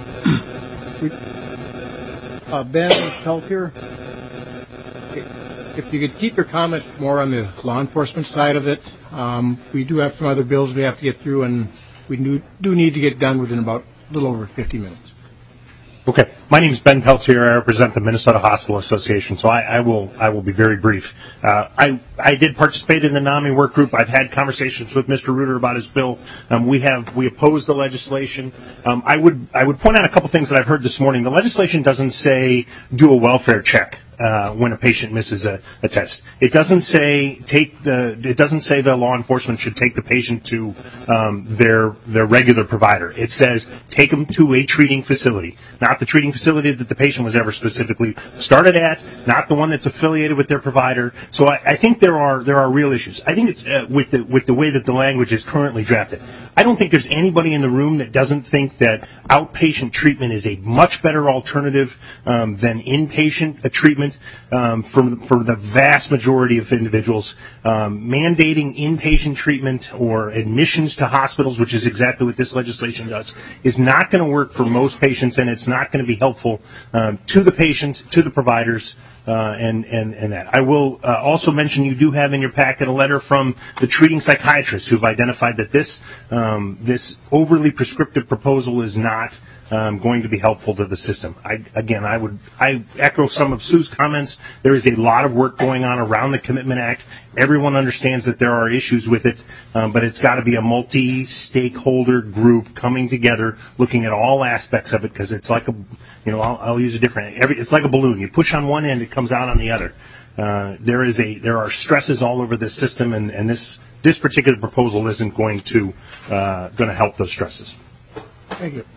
we, uh, Ben Peltier. Okay. if you could keep your comment more on the law enforcement side of it. Um, we do have some other bills we have to get through, and we do, do need to get done within about a little over fifty minutes. Okay. My name is Ben Peltier. I represent the Minnesota Hospital Association, so I, I will I will be very brief. Uh, I I did participate in the NAMI work group. I've had conversations with Mister Reuter about his bill. Um, we have we oppose the legislation. Um, I would I would point out a couple things that I've heard this morning. The legislation doesn't say do a welfare check uh, when a patient misses a, a test. It doesn't say take the. It doesn't say the law enforcement should take the patient to um, their their regular provider. It says take them to a treating facility, not the treating facility that the patient was ever specifically started at, not the one that's affiliated with their provider. So I, I think there are there are real issues. I think it's uh, with the with the way that the language is currently drafted. I don't think there's anybody in the room that doesn't think that outpatient treatment is a much better alternative um, than inpatient uh, treatment um, for, for the vast majority of individuals. Um, mandating inpatient treatment or admissions to hospitals, which is exactly what this legislation does, is not going to work for most patients, and it's not going to be helpful um, to the patient, to the providers, Uh, and, and, and that. I will uh, also mention you do have in your packet a letter from the treating psychiatrists who've identified that this um, this overly prescriptive proposal is not um, going to be helpful to the system. I, again, I would I echo some of Sue's comments. There is a lot of work going on around the Commitment Act. Everyone understands that there are issues with it, um, but it's got to be a multi-stakeholder group coming together, looking at all aspects of it, because it's like a, you know, I'll, I'll use a different. Every, it's like a balloon. You push on one end, it comes out on the other. Uh, there is a there are stresses all over this system, and, and this this particular proposal isn't going to uh, going to help those stresses. Thank you.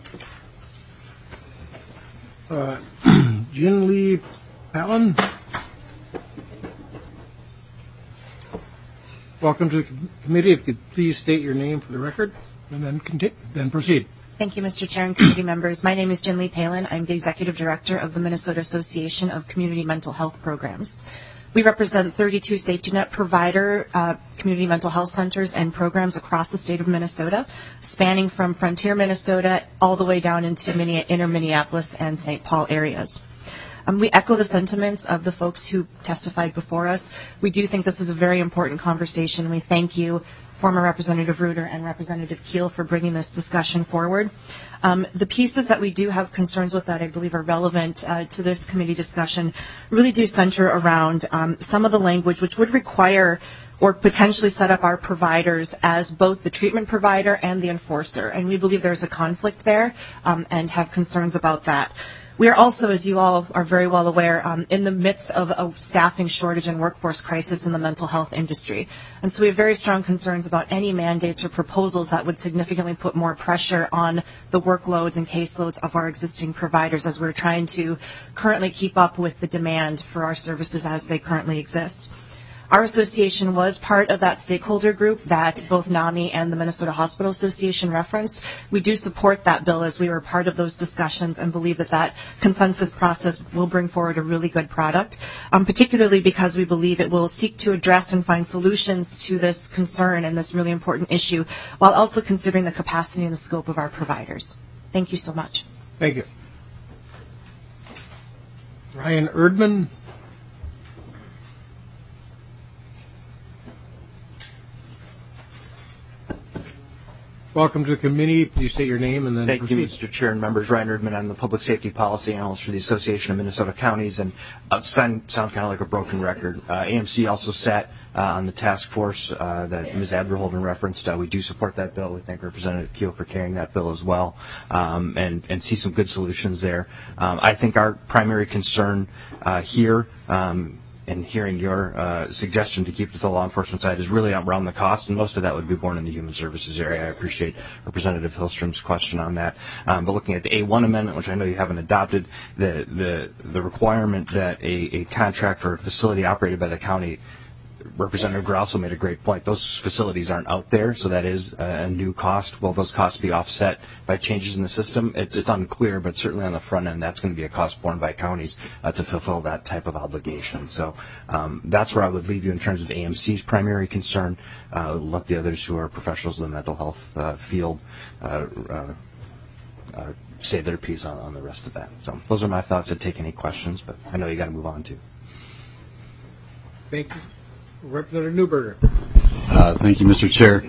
Uh, Jin Lee Palin. Welcome to the committee. If you could please state your name for the record, and then continue, then proceed. Thank you, Mister Chair and committee members. My name is Jin Lee Palin. I'm the Executive Director of the Minnesota Association of Community Mental Health Programs. We represent thirty-two safety net provider uh, community mental health centers and programs across the state of Minnesota, spanning from Frontier, Minnesota, all the way down into Minne- inner Minneapolis and Saint Paul areas. Um, we echo the sentiments of the folks who testified before us. We do think this is a very important conversation. We thank you, former Representative Reuter and Representative Keel, for bringing this discussion forward. Um, the pieces that we do have concerns with that I believe are relevant uh, to this committee discussion really do center around um, some of the language which would require or potentially set up our providers as both the treatment provider and the enforcer. And we believe there's a conflict there um, and have concerns about that. We are also, as you all are very well aware, um, in the midst of a staffing shortage and workforce crisis in the mental health industry. And so we have very strong concerns about any mandates or proposals that would significantly put more pressure on the workloads and caseloads of our existing providers as we're trying to currently keep up with the demand for our services as they currently exist. Our association was part of that stakeholder group that both NAMI and the Minnesota Hospital Association referenced. We do support that bill as we were part of those discussions and believe that that consensus process will bring forward a really good product, um, particularly because we believe it will seek to address and find solutions to this concern and this really important issue while also considering the capacity and the scope of our providers. Thank you so much. Thank you. Ryan Erdman. Welcome to the committee. Please state your name and then Thank proceed. you, Mister Chair and members. Ryan Erdman. I'm the Public Safety Policy Analyst for the Association of Minnesota Counties, and uh, sound, sound kind of like a broken record. Uh, A M C also sat uh, on the task force uh, that Miz Abderholden referenced. Uh, we do support that bill. We thank Representative Keel for carrying that bill as well, um, and, and see some good solutions there. Um, I think our primary concern uh, here, um, and hearing your uh, suggestion to keep to the law enforcement side is really around the cost, and most of that would be borne in the human services area. I appreciate Representative Hillstrom's question on that. Um, but looking at the A one amendment, which I know you haven't adopted, the the, the requirement that a, a contract or a facility operated by the county, Representative Grosso made a great point. Those facilities aren't out there, so that is a new cost. Will those costs be offset by changes in the system? It's, it's unclear, but certainly on the front end, that's going to be a cost borne by counties uh, to fulfill that type of obligation. So um, that's where I would leave you in terms of A M C's primary concern. Uh, let the others who are professionals in the mental health uh, field uh, uh, uh, say their piece on, on the rest of that. So those are my thoughts. I'd take any questions, but I know you got to move on too. Thank you. Representative Newberger. Uh, thank you, Mister Chair.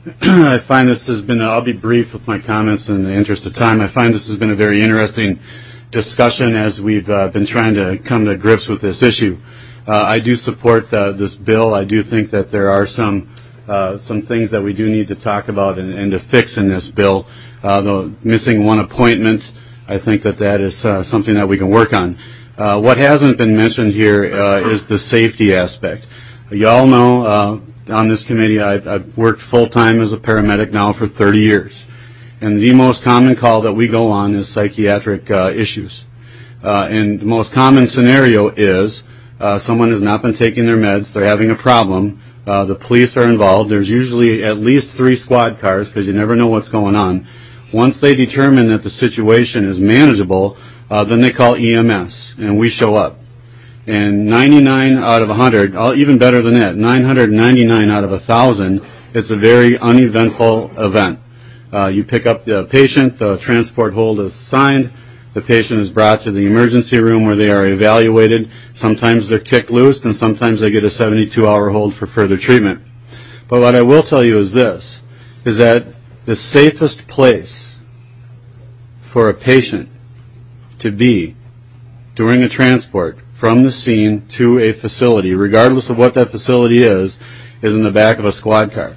I find this has been, I'll be brief with my comments in the interest of time. I find this has been a very interesting discussion as we've uh, been trying to come to grips with this issue. Uh, I do support uh, this bill. I do think that there are some uh, some things that we do need to talk about and, and to fix in this bill. Uh, the missing one appointment, I think that that is uh, something that we can work on. Uh, what hasn't been mentioned here uh, is the safety aspect. You all know uh, on this committee I've, I've worked full-time as a paramedic now for thirty years. And the most common call that we go on is psychiatric uh, issues. Uh, and the most common scenario is uh, someone has not been taking their meds, they're having a problem, uh, the police are involved, there's usually at least three squad cars because you never know what's going on. Once they determine that the situation is manageable, uh, then they call E M S and we show up. And ninety-nine out of one hundred, even better than that, nine hundred ninety-nine out of one thousand, it's a very uneventful event. Uh, you pick up the patient, the transport hold is signed, the patient is brought to the emergency room where they are evaluated. Sometimes they're kicked loose and sometimes they get a seventy-two hour hold for further treatment. But what I will tell you is this, is that the safest place for a patient to be during a transport from the scene to a facility, regardless of what that facility is, is in the back of a squad car.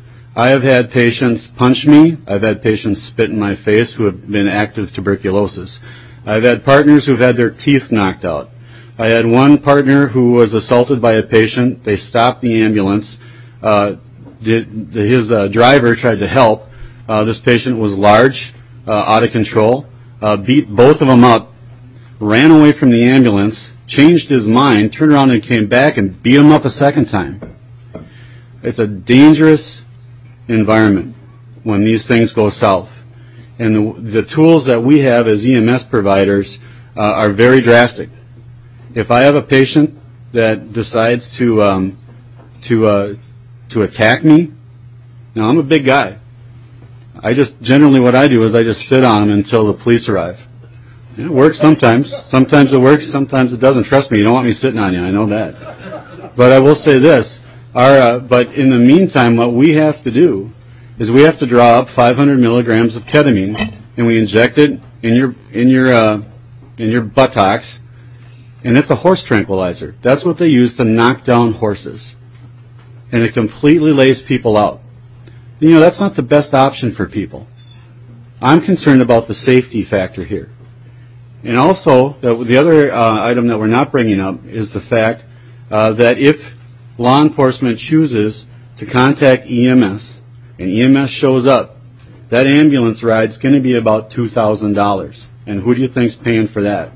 I have had patients punch me. I've had patients spit in my face who have been active tuberculosis. I've had partners who have had their teeth knocked out. I had one partner who was assaulted by a patient. They stopped the ambulance. Uh, did, the, his uh, driver tried to help. Uh, this patient was large, uh, out of control, uh, beat both of them up, ran away from the ambulance, changed his mind, turned around and came back and beat him up a second time. It's a dangerous environment when these things go south. And the, the tools that we have as E M S providers uh, are very drastic. If I have a patient that decides to um, to uh, to attack me, now I'm a big guy. I just, generally what I do is I just sit on them until the police arrive. It works sometimes. Sometimes it works, sometimes it doesn't. Trust me, you don't want me sitting on you, I know that. But I will say this, our, uh, but in the meantime, what we have to do is we have to draw up five hundred milligrams of ketamine, and we inject it in your, in your, uh, in your buttocks, and it's a horse tranquilizer. That's what they use to knock down horses. And it completely lays people out. You know, that's not the best option for people. I'm concerned about the safety factor here. And also, the, the other uh, item that we're not bringing up is the fact uh, that if law enforcement chooses to contact E M S and E M S shows up, that ambulance ride's going to be about two thousand dollars. And who do you think's paying for that?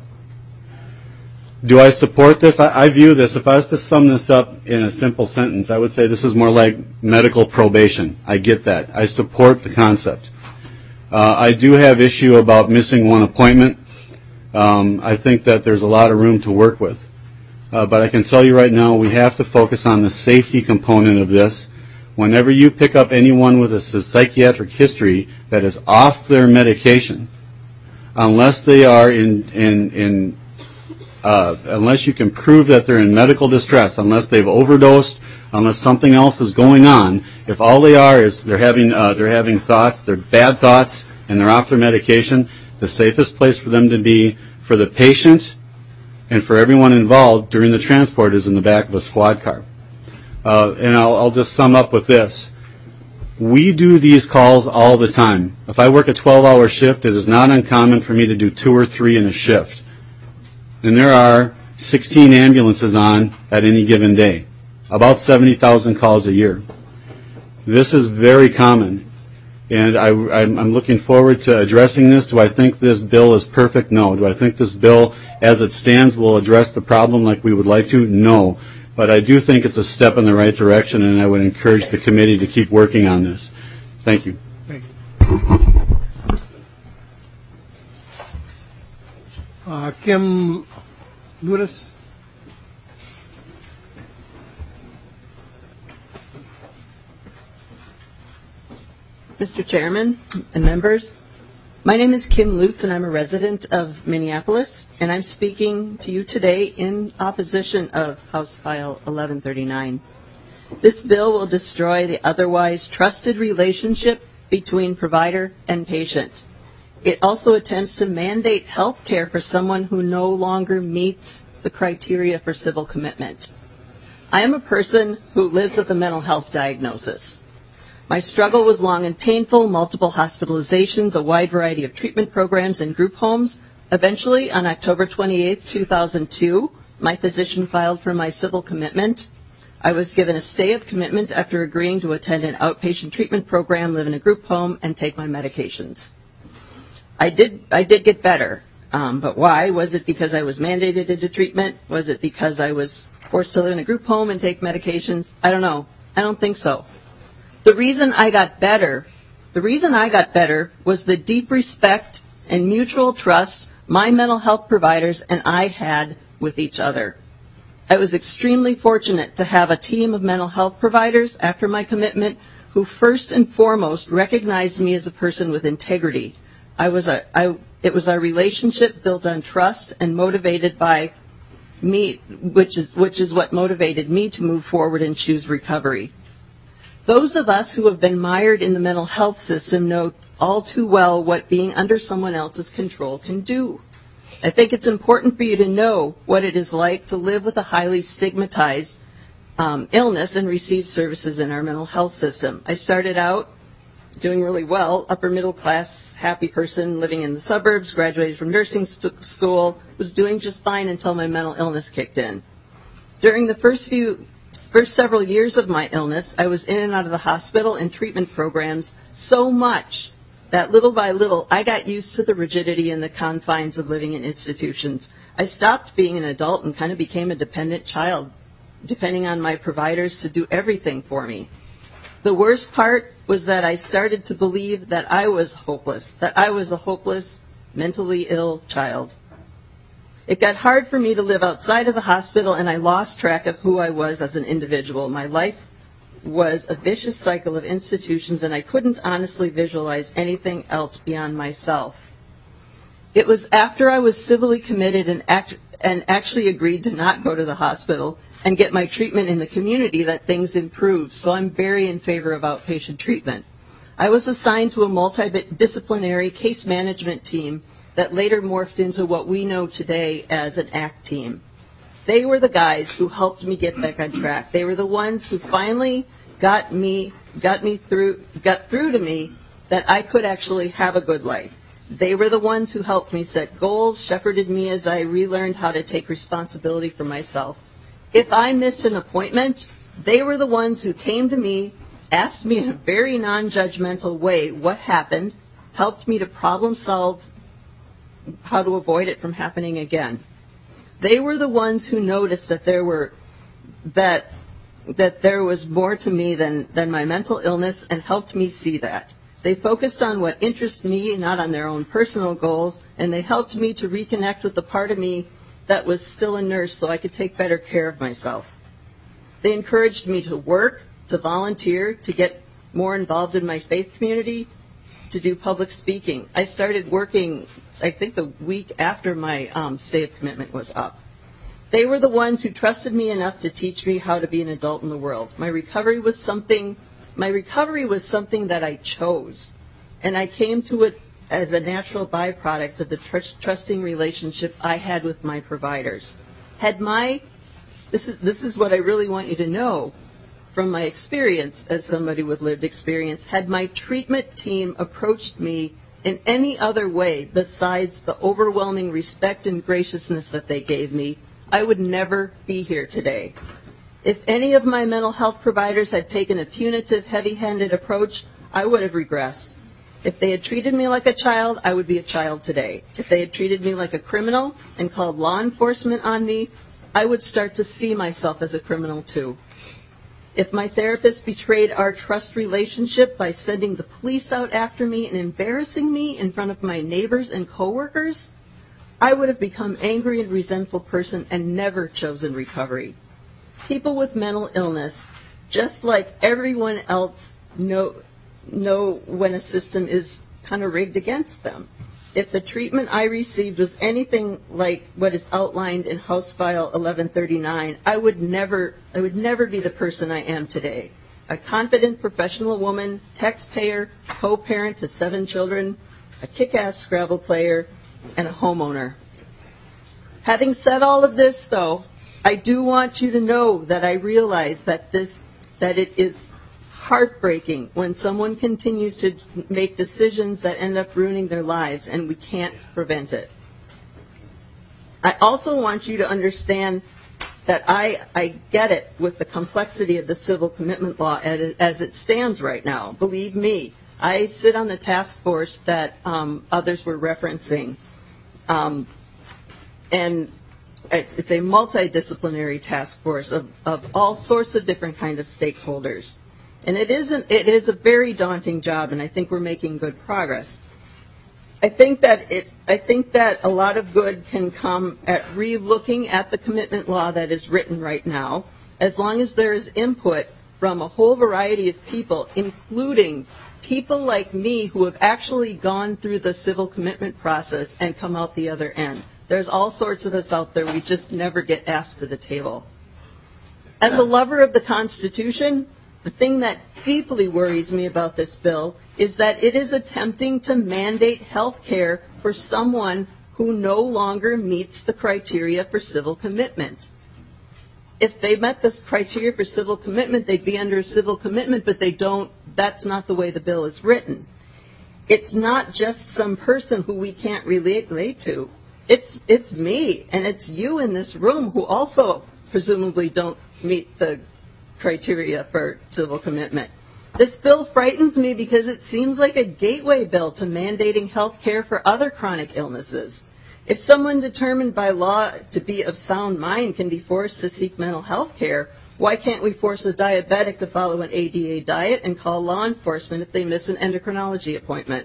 Do I support this? I, I view this, if I was to sum this up in a simple sentence, I would say this is more like medical probation. I get that. I support the concept. Uh, I do have issue about missing one appointment. Um, I think that there's a lot of room to work with. Uh, but I can tell you right now, we have to focus on the safety component of this. Whenever you pick up anyone with a psychiatric history that is off their medication, unless they are in, in, in uh, unless you can prove that they're in medical distress, unless they've overdosed, unless something else is going on, if all they are is they're having, uh, they're having thoughts, they're bad thoughts, and they're off their medication, the safest place for them to be for the patient and for everyone involved during the transport is in the back of a squad car. Uh, and I'll, I'll just sum up with this. We do these calls all the time. If I work a twelve hour shift, it is not uncommon for me to do two or three in a shift. And there are sixteen ambulances on at any given day. About seventy thousand calls a year. This is very common. And I, I'm looking forward to addressing this. Do I think this bill is perfect? No. Do I think this bill, as it stands, will address the problem like we would like to? No. But I do think it's a step in the right direction, and I would encourage the committee to keep working on this. Thank you. Thank you. Uh, Kim Lewis. Mister Chairman and members, My name is Kim Lutz, and I'm a resident of Minneapolis, and I'm speaking to you today in opposition of House File eleven thirty-nine. This bill will destroy the otherwise trusted relationship between provider and patient. It also attempts to mandate health care for someone who no longer meets the criteria for civil commitment. I am a person who lives with a mental health diagnosis. My struggle was long and painful, multiple hospitalizations, a wide variety of treatment programs and group homes. Eventually, on October twenty-eighth, two thousand two, my physician filed for my civil commitment. I was given a stay of commitment after agreeing to attend an outpatient treatment program, live in a group home, and take my medications. I did, I did get better, um, but why? Was it because I was mandated into treatment? Was it because I was forced to live in a group home and take medications? I don't know. I don't think so. The reason I got better, the reason I got better was the deep respect and mutual trust my mental health providers and I had with each other. I was extremely fortunate to have a team of mental health providers after my commitment who first and foremost recognized me as a person with integrity. I was a, I, it was our relationship built on trust and motivated by me, which is, which is what motivated me to move forward and choose recovery. Those of us who have been mired in the mental health system know all too well what being under someone else's control can do. I think it's important for you to know what it is like to live with a highly stigmatized um, illness and receive services in our mental health system. I started out doing really well, upper middle class, happy person living in the suburbs, graduated from nursing st- school, was doing just fine until my mental illness kicked in. During the first few First several years of my illness, I was in and out of the hospital and treatment programs so much that little by little I got used to the rigidity and the confines of living in institutions. I stopped being an adult and kind of became a dependent child, depending on my providers to do everything for me. The worst part was that I started to believe that I was hopeless, that I was a hopeless, mentally ill child. It got hard for me to live outside of the hospital, and I lost track of who I was as an individual. My life was a vicious cycle of institutions, and I couldn't honestly visualize anything else beyond myself. It was after I was civilly committed and, act- and actually agreed to not go to the hospital and get my treatment in the community that things improved, so I'm very in favor of outpatient treatment. I was assigned to a multidisciplinary case management team that later morphed into what we know today as an ACT team. They were the guys who helped me get back on track. They were the ones who finally got me, got me through, got through to me that I could actually have a good life. They were the ones who helped me set goals, shepherded me as I relearned how to take responsibility for myself. If I missed an appointment, they were the ones who came to me, asked me in a very non-judgmental way what happened, helped me to problem solve how to avoid it from happening again. They were the ones who noticed that there were that that there was more to me than, than my mental illness and helped me see that. They focused on what interests me, not on their own personal goals, and they helped me to reconnect with the part of me that was still a nurse so I could take better care of myself. They encouraged me to work, to volunteer, to get more involved in my faith community, to do public speaking. I started working, I think, the week after my um, stay of commitment was up. They were the ones who trusted me enough to teach me how to be an adult in the world. My recovery was something, my recovery was something that I chose, and I came to it as a natural byproduct of the trust, trusting relationship I had with my providers. Had my, this is this is what I really want you to know, from my experience as somebody with lived experience, had my treatment team approached me in any other way besides the overwhelming respect and graciousness that they gave me, I would never be here today. If any of my mental health providers had taken a punitive, heavy-handed approach, I would have regressed. If they had treated me like a child, I would be a child today. If they had treated me like a criminal and called law enforcement on me, I would start to see myself as a criminal too. If my therapist betrayed our trust relationship by sending the police out after me and embarrassing me in front of my neighbors and coworkers, I would have become an angry and resentful person and never chosen recovery. People with mental illness, just like everyone else, know know when a system is kind of rigged against them. If the treatment I received was anything like what is outlined in House File eleven thirty-nine, I would never, I would never be the person I am today. A confident professional woman, taxpayer, co-parent to seven children, a kick-ass Scrabble player, and a homeowner. Having said all of this, though, I do want you to know that I realize that this, that it is heartbreaking when someone continues to make decisions that end up ruining their lives, and we can't prevent it. I also want you to understand that I, I get it with the complexity of the civil commitment law as it, as it stands right now. Believe me, I sit on the task force that um, others were referencing. Um, and it's, it's a multidisciplinary task force of, of all sorts of different kind of stakeholders. And it is, an, it is a very daunting job, and I think we're making good progress. I think that it, I think that a lot of good can come at re-looking at the commitment law that is written right now, as long as there is input from a whole variety of people, including people like me who have actually gone through the civil commitment process and come out the other end. There's all sorts of us out there. We just never get asked to the table. As a lover of the Constitution, the thing that deeply worries me about this bill is that it is attempting to mandate health care for someone who no longer meets the criteria for civil commitment. If they met this criteria for civil commitment, they'd be under a civil commitment, but they don't. That's not the way the bill is written. It's not just some person who we can't relate to. It's, it's me, and it's you in this room who also presumably don't meet the criteria for civil commitment. This bill frightens me because it seems like a gateway bill to mandating health care for other chronic illnesses. If someone determined by law to be of sound mind can be forced to seek mental health care, why can't we force a diabetic to follow an A D A diet and call law enforcement if they miss an endocrinology appointment?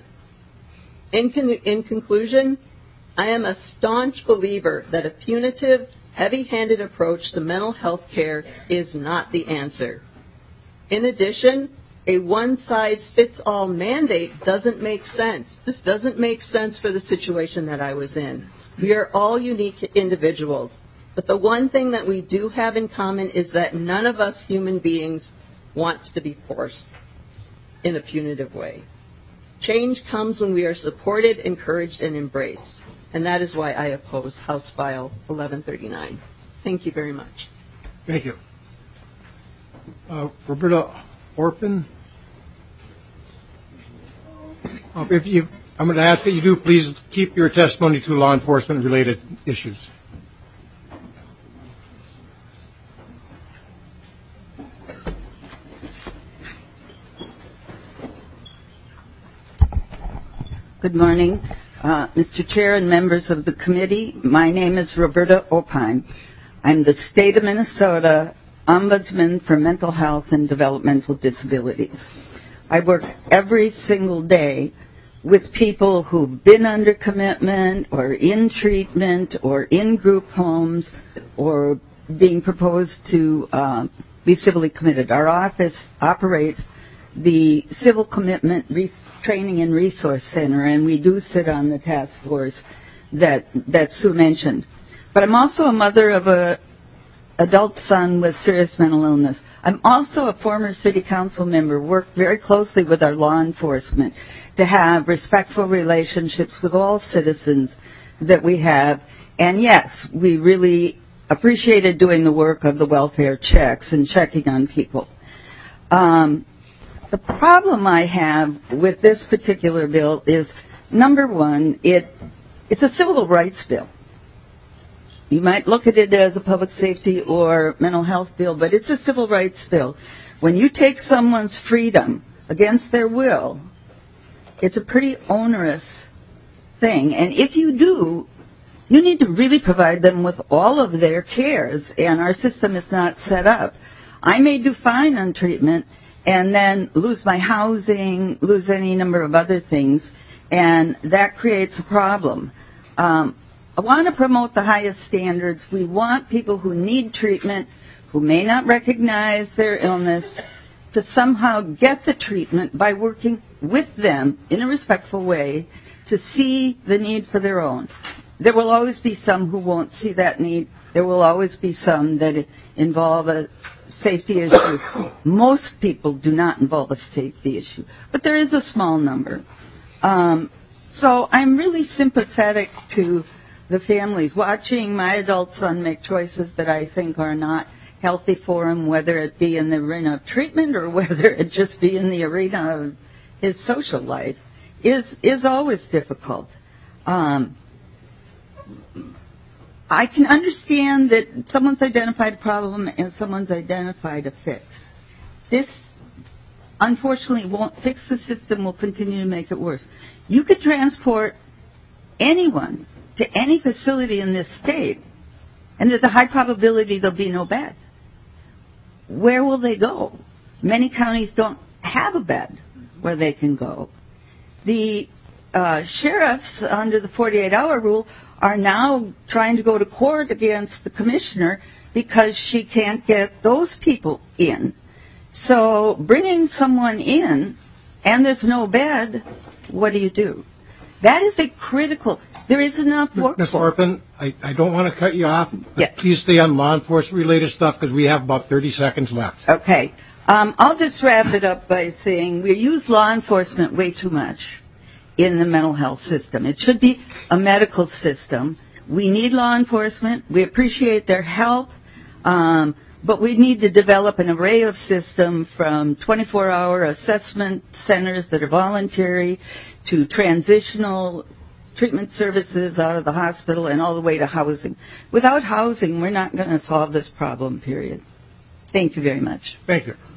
In, con- in conclusion, I am a staunch believer that a punitive, heavy-handed approach to mental health care is not the answer. In addition, a one-size-fits-all mandate doesn't make sense. This doesn't make sense for the situation that I was in. We are all unique individuals, but the one thing that we do have in common is that none of us human beings wants to be forced in a punitive way. Change comes when we are supported, encouraged, and embraced. And that is why I oppose House File eleven thirty-nine. Thank you very much. Thank you. Uh, Roberta Orphan? Uh, if you, I'm going to ask that you do please keep your testimony to law enforcement-related issues. Good morning. Uh, Mister Chair and members of the committee, my name is Roberta Opine. I'm the State of Minnesota Ombudsman for Mental Health and Developmental Disabilities. I work every single day with people who've been under commitment or in treatment or in group homes or being proposed to uh, be civilly committed. Our office operates the Civil Commitment Res- Training and Resource Center, and we do sit on the task force that, that Sue mentioned. But I'm also a mother of a adult son with serious mental illness. I'm also a former city council member, worked very closely with our law enforcement to have respectful relationships with all citizens that we have. And yes, we really appreciated doing the work of the welfare checks and checking on people. Um, The problem I have with this particular bill is, number one, it it's a civil rights bill. You might look at it as a public safety or mental health bill, but it's a civil rights bill. When you take someone's freedom against their will, it's a pretty onerous thing. And if you do, you need to really provide them with all of their cares, and our system is not set up. I may do fine on treatment and then lose my housing, lose any number of other things, and that creates a problem. Um, I want to promote the highest standards. We want people who need treatment, who may not recognize their illness, to somehow get the treatment by working with them in a respectful way to see the need for their own. There will always be some who won't see that need. There will always be some that involve a safety issue. Most people do not involve a safety issue, but there is a small number. Um, so I'm really sympathetic to the families watching my adult son make choices that I think are not healthy for him, whether it be in the arena of treatment or whether it just be in the arena of his social life, is is always difficult. Um, I can understand that someone's identified a problem and someone's identified a fix. This, unfortunately, won't fix the system, will continue to make it worse. You could transport anyone to any facility in this state, and there's a high probability there'll be no bed. Where will they go? Many counties don't have a bed where they can go. The uh, sheriffs, under the forty-eight hour rule, are now trying to go to court against the commissioner because she can't get those people in. So bringing someone in and there's no bed, what do you do? That is a critical, there is enough work. Miz Orphan, I, I don't want to cut you off, but yeah. Please stay on law enforcement related stuff because we have about thirty seconds left. Okay. Um, I'll just wrap it up by saying we use law enforcement way too much in the mental health system. It should be a medical system. We need law enforcement. We appreciate their help. Um, but we need to develop an array of systems from twenty-four hour assessment centers that are voluntary to transitional treatment services out of the hospital and all the way to housing. Without housing, we're not going to solve this problem, period. Thank you very much. Thank you.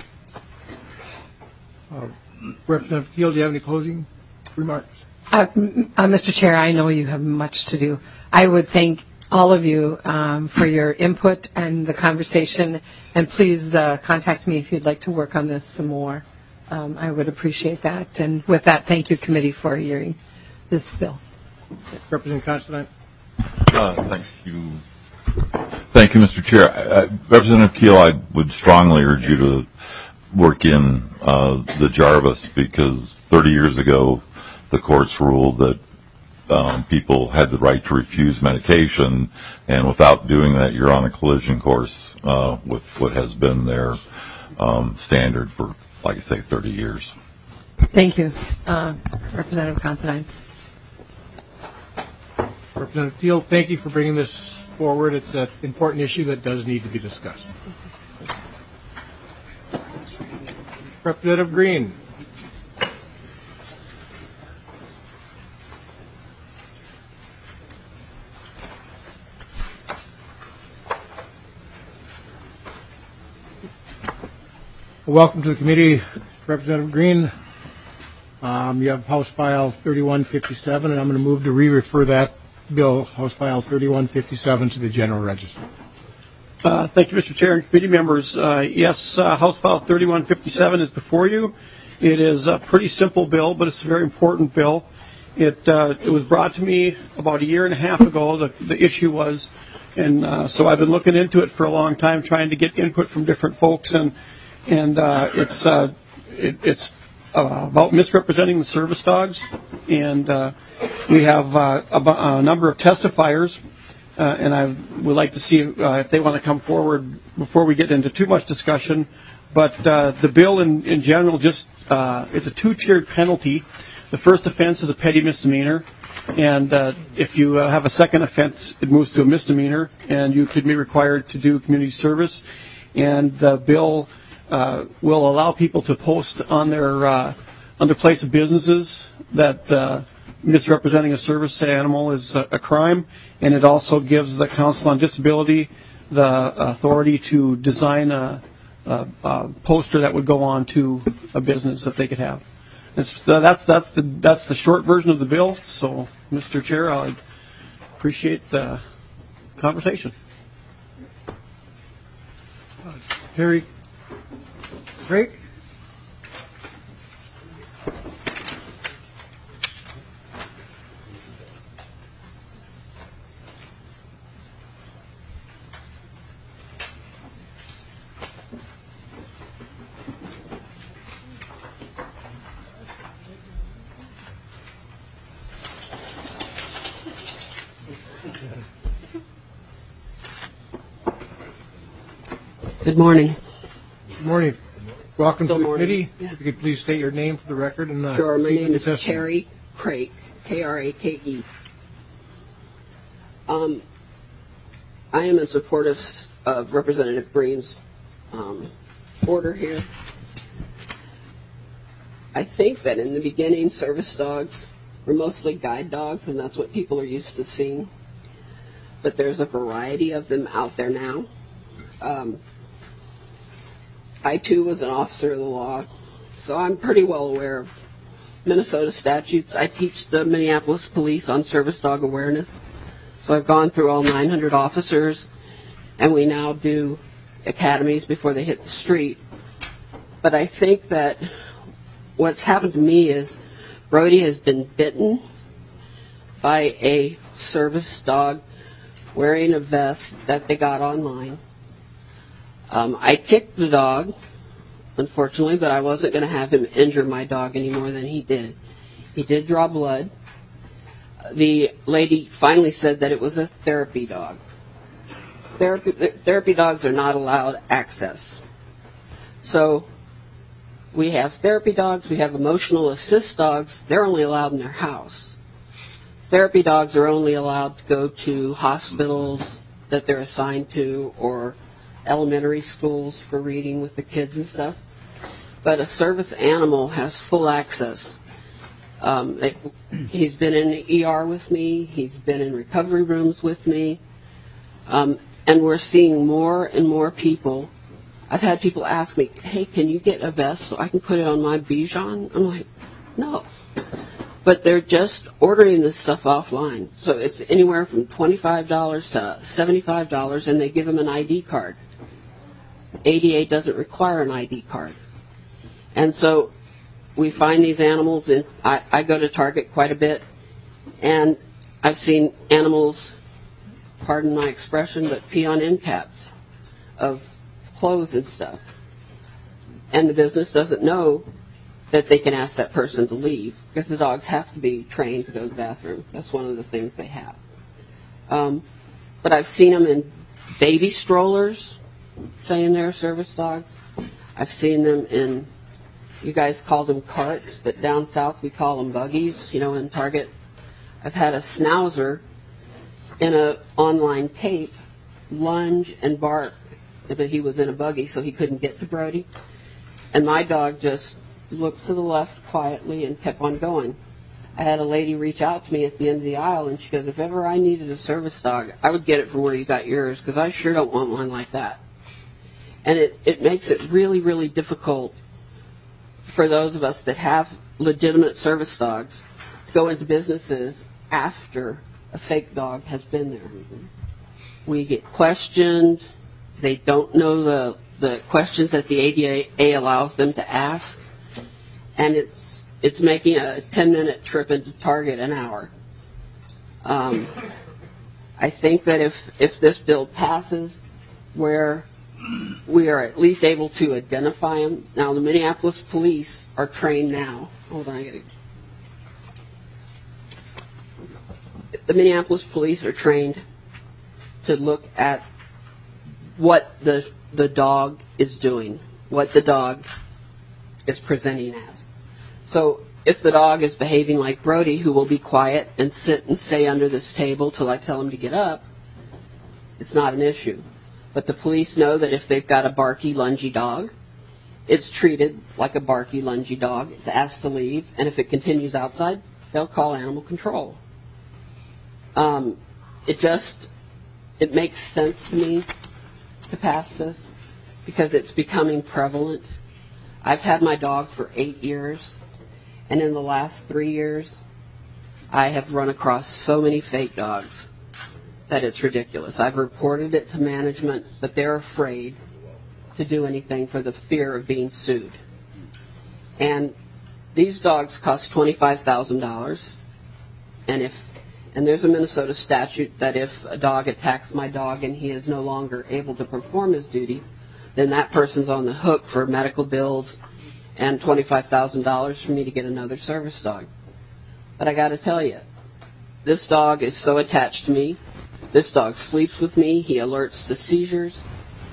Uh, Representative Keel, do you have any closing remarks? Uh, uh, Mister Chair, I know you have much to do. I would thank all of you um, for your input and the conversation, and please uh, contact me if you'd like to work on this some more. Um, I would appreciate that. And with that, thank you, committee, for hearing this bill. Representative Considine. Uh, thank you. Thank you, Mister Chair. Uh, Representative Keel, I would strongly urge you to work in uh, the Jarvis, because thirty years ago the courts ruled that um, people had the right to refuse medication, and without doing that you're on a collision course uh, with what has been their um, standard for, like I say, thirty years. Thank you. Uh, Representative Considine. Representative Teal, thank you for bringing this forward. It's an important issue that does need to be discussed. Representative Green. Welcome to the committee, Representative Green. Um, you have House File thirty-one fifty-seven, and I'm going to move to re-refer that bill, House File thirty-one fifty-seven, to the General Register. Uh, thank you, Mister Chair and committee members. Uh, yes, uh, House File thirty-one fifty-seven is before you. It is a pretty simple bill, but it's a very important bill. It uh, it was brought to me about a year and a half ago. The, the issue was, and uh, so I've been looking into it for a long time, trying to get input from different folks, and and uh, it's uh, it, it's uh, about misrepresenting the service dogs, and uh, we have uh, a, a number of testifiers. Uh, and I would like to see uh, if they want to come forward before we get into too much discussion. But uh, the bill in, in general just, uh, it's a two-tiered penalty. The first offense is a petty misdemeanor. And uh, if you uh, have a second offense, it moves to a misdemeanor. And you could be required to do community service. And the bill uh, will allow people to post on their, uh, on their place of businesses that uh, misrepresenting a service animal is a, a crime. And it also gives the Council on Disability the authority to design a, a, a poster that would go on to a business that they could have. It's, that's that's the that's the short version of the bill. So, Mister Chair, I appreciate the conversation. Uh, Terry, Craig. Good morning. Good morning. Welcome Good to the morning. committee. Yeah. If you could please state your name for the record. and uh, Sure, my speak name to is the testimony. Terry Crake, K R A K E. Um, I am in support of, of Representative Breen's um, order here. I think that in the beginning, service dogs were mostly guide dogs, and that's what people are used to seeing. But there's a variety of them out there now. Um, I, too, was an officer of the law, so I'm pretty well aware of Minnesota statutes. I teach the Minneapolis police on service dog awareness, so I've gone through all nine hundred officers, and we now do academies before they hit the street. But I think that what's happened to me is Brody has been bitten by a service dog wearing a vest that they got online. Um, I kicked the dog, unfortunately, but I wasn't going to have him injure my dog any more than he did. He did draw blood. The lady finally said that it was a therapy dog. Therapy, therapy dogs are not allowed access. So we have therapy dogs, we have emotional assist dogs. They're only allowed in their house. Therapy dogs are only allowed to go to hospitals that they're assigned to or elementary schools for reading with the kids and stuff. But a service animal has full access. Um, they, he's been in the E R with me. He's been in recovery rooms with me. Um, and we're seeing more and more people. I've had people ask me, hey, can you get a vest so I can put it on my Bichon? I'm like, no. But they're just ordering this stuff offline. So it's anywhere from twenty-five dollars to seventy-five dollars, and they give them an I D card. A D A doesn't require an I D card. And so we find these animals, and I, I go to Target quite a bit, and I've seen animals, pardon my expression, but pee on end caps of clothes and stuff. And the business doesn't know that they can ask that person to leave, because the dogs have to be trained to go to the bathroom. That's one of the things they have. Um, but I've seen them in baby strollers, saying they're service dogs. I've seen them in, you guys call them carts, but down south we call them buggies, you know, in Target. I've had a schnauzer in a online tape lunge and bark, but he was in a buggy, so he couldn't get to Brody. And my dog just looked to the left quietly and kept on going. I had a lady reach out to me at the end of the aisle, and she goes, if ever I needed a service dog, I would get it from where you got yours, because I sure don't want one like that. And it, it makes it really, really difficult for those of us that have legitimate service dogs to go into businesses after a fake dog has been there. We get questioned. They don't know the, the questions that the A D A allows them to ask. And it's it's making a ten-minute trip into Target an hour. Um, I think that if, if this bill passes, where we are at least able to identify them. Now, the Minneapolis police are trained now. Hold on, I gotta... The Minneapolis police are trained to look at what the the dog is doing, what the dog is presenting as. So if the dog is behaving like Brody, who will be quiet and sit and stay under this table till I tell him to get up, it's not an issue. But the police know that if they've got a barky, lungy dog, it's treated like a barky, lungy dog. It's asked to leave, and if it continues outside, they'll call animal control. Um, it just, it makes sense to me to pass this because it's becoming prevalent. I've had my dog for eight years, and in the last three years, I have run across so many fake dogs that it's ridiculous. I've reported it to management, but they're afraid to do anything for the fear of being sued. And these dogs cost twenty-five thousand dollars, and if and there's a Minnesota statute that if a dog attacks my dog and he is no longer able to perform his duty, then that person's on the hook for medical bills and twenty-five thousand dollars for me to get another service dog. But I got to tell you, this dog is so attached to me. This dog sleeps with me. He alerts to seizures.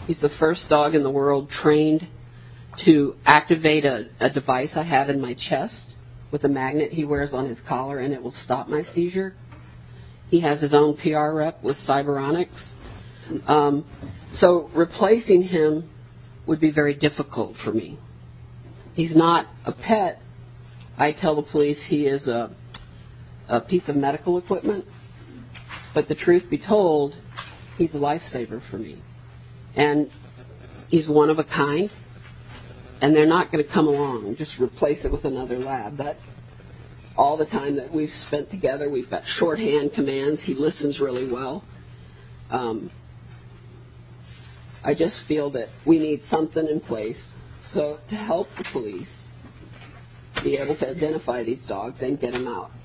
He's the first dog in the world trained to activate a, a device I have in my chest with a magnet he wears on his collar, and it will stop my seizure. He has his own P R rep with Cyberonics. Um, so replacing him would be very difficult for me. He's not a pet. I tell the police he is a, a piece of medical equipment, but the truth be told, he's a lifesaver for me. And he's one of a kind, and they're not going to come along and just replace it with another lab. That all the time that we've spent together, we've got shorthand commands. He listens really well. Um, I just feel that we need something in place so to help the police be able to identify these dogs and get them out.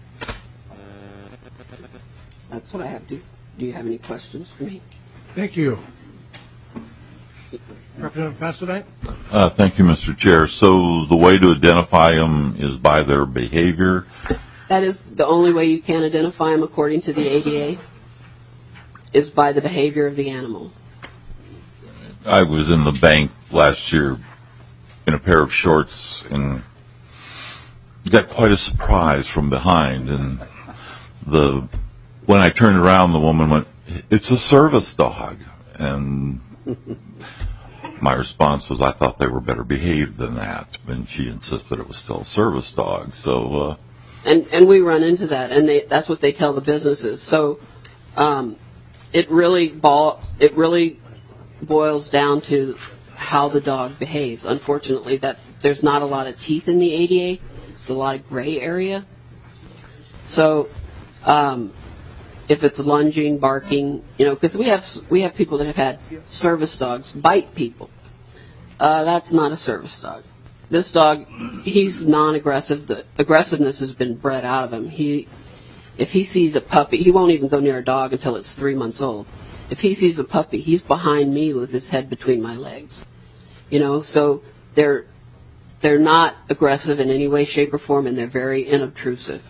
That's what I have to. Do you have any questions for me? Thank you. Representative Considine? Uh, thank you, Mister Chair. So the way to identify them is by their behavior? That is the only way you can identify them according to the A D A, is by the behavior of the animal. I was in the bank last year in a pair of shorts and got quite a surprise from behind. And the when I turned around, the woman went, "It's a service dog." And my response was, I thought they were better behaved than that. And she insisted it was still a service dog. So, uh, and and we run into that, and they, that's what they tell the businesses. So, um, it really ball it really boils down to how the dog behaves. Unfortunately, that there's not a lot of teeth in the A D A. It's a lot of gray area. So, um, if it's lunging, barking, you know, because we have we have people that have had service dogs bite people. Uh, that's not a service dog. This dog, he's non-aggressive. The aggressiveness has been bred out of him. He, if he sees a puppy, he won't even go near a dog until it's three months old. If he sees a puppy, he's behind me with his head between my legs. You know, so they're they're not aggressive in any way, shape, or form, and they're very inobtrusive.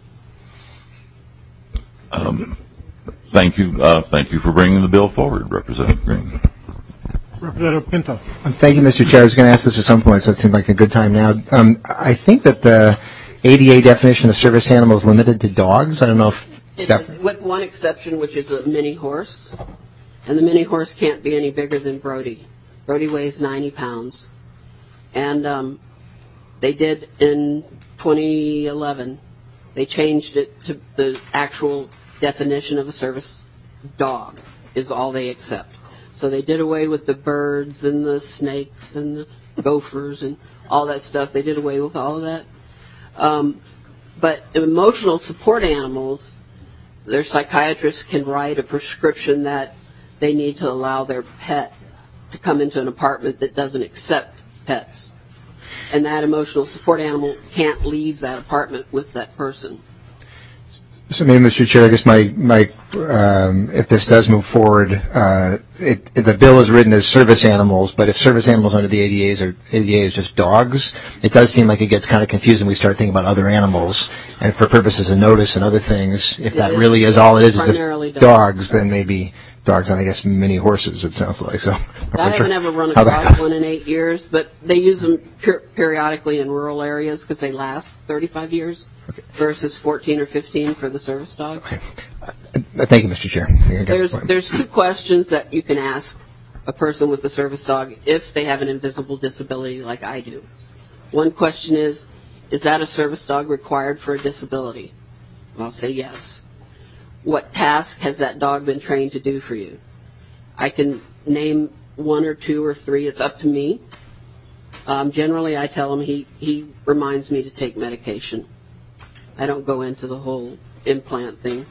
Um, thank you. Uh, thank you for bringing the bill forward, Representative Green. Representative Pinto. Thank you, Mister Chair. I was going to ask this at some point, so it seemed like a good time now. Um, I think that the A D A definition of service animal is limited to dogs. I don't know if It is, with one exception, which is a mini horse, and the mini horse can't be any bigger than Brody. Brody weighs ninety pounds, and um, they did in twenty eleven. They changed it to the actual definition of a service dog is all they accept. So they did away with the birds and the snakes and the gophers and all that stuff. They did away with all of that. Um, but emotional support animals, their psychiatrists can write a prescription that they need to allow their pet to come into an apartment that doesn't accept pets. And that emotional support animal can't leave that apartment with that person. So maybe, Mister Chair, I guess my, my um, if this does move forward, uh, it, the bill is written as service animals, but if service animals under the A D As are A D A is just dogs, it does seem like it gets kind of confusing. We start thinking about other animals, and for purposes of notice and other things, if It that is really is all it is, is primarily just dogs. dogs, then maybe dogs and I guess mini horses. It sounds like so. I'm not I haven't sure ever run how that across goes. one in eight years, but they use them per- periodically in rural areas because they last thirty-five years versus fourteen or fifteen for the service dog. Uh, Thank you, Mister Chair. I think I got the There's point. there's two questions that you can ask a person with a service dog if they have an invisible disability like I do. One question is, is that a service dog required for a disability? I'll say yes. What task has that dog been trained to do for you? I can name one or two or three. It's up to me. Um, generally, I tell him he, he reminds me to take medication. I don't go into the whole implant thing.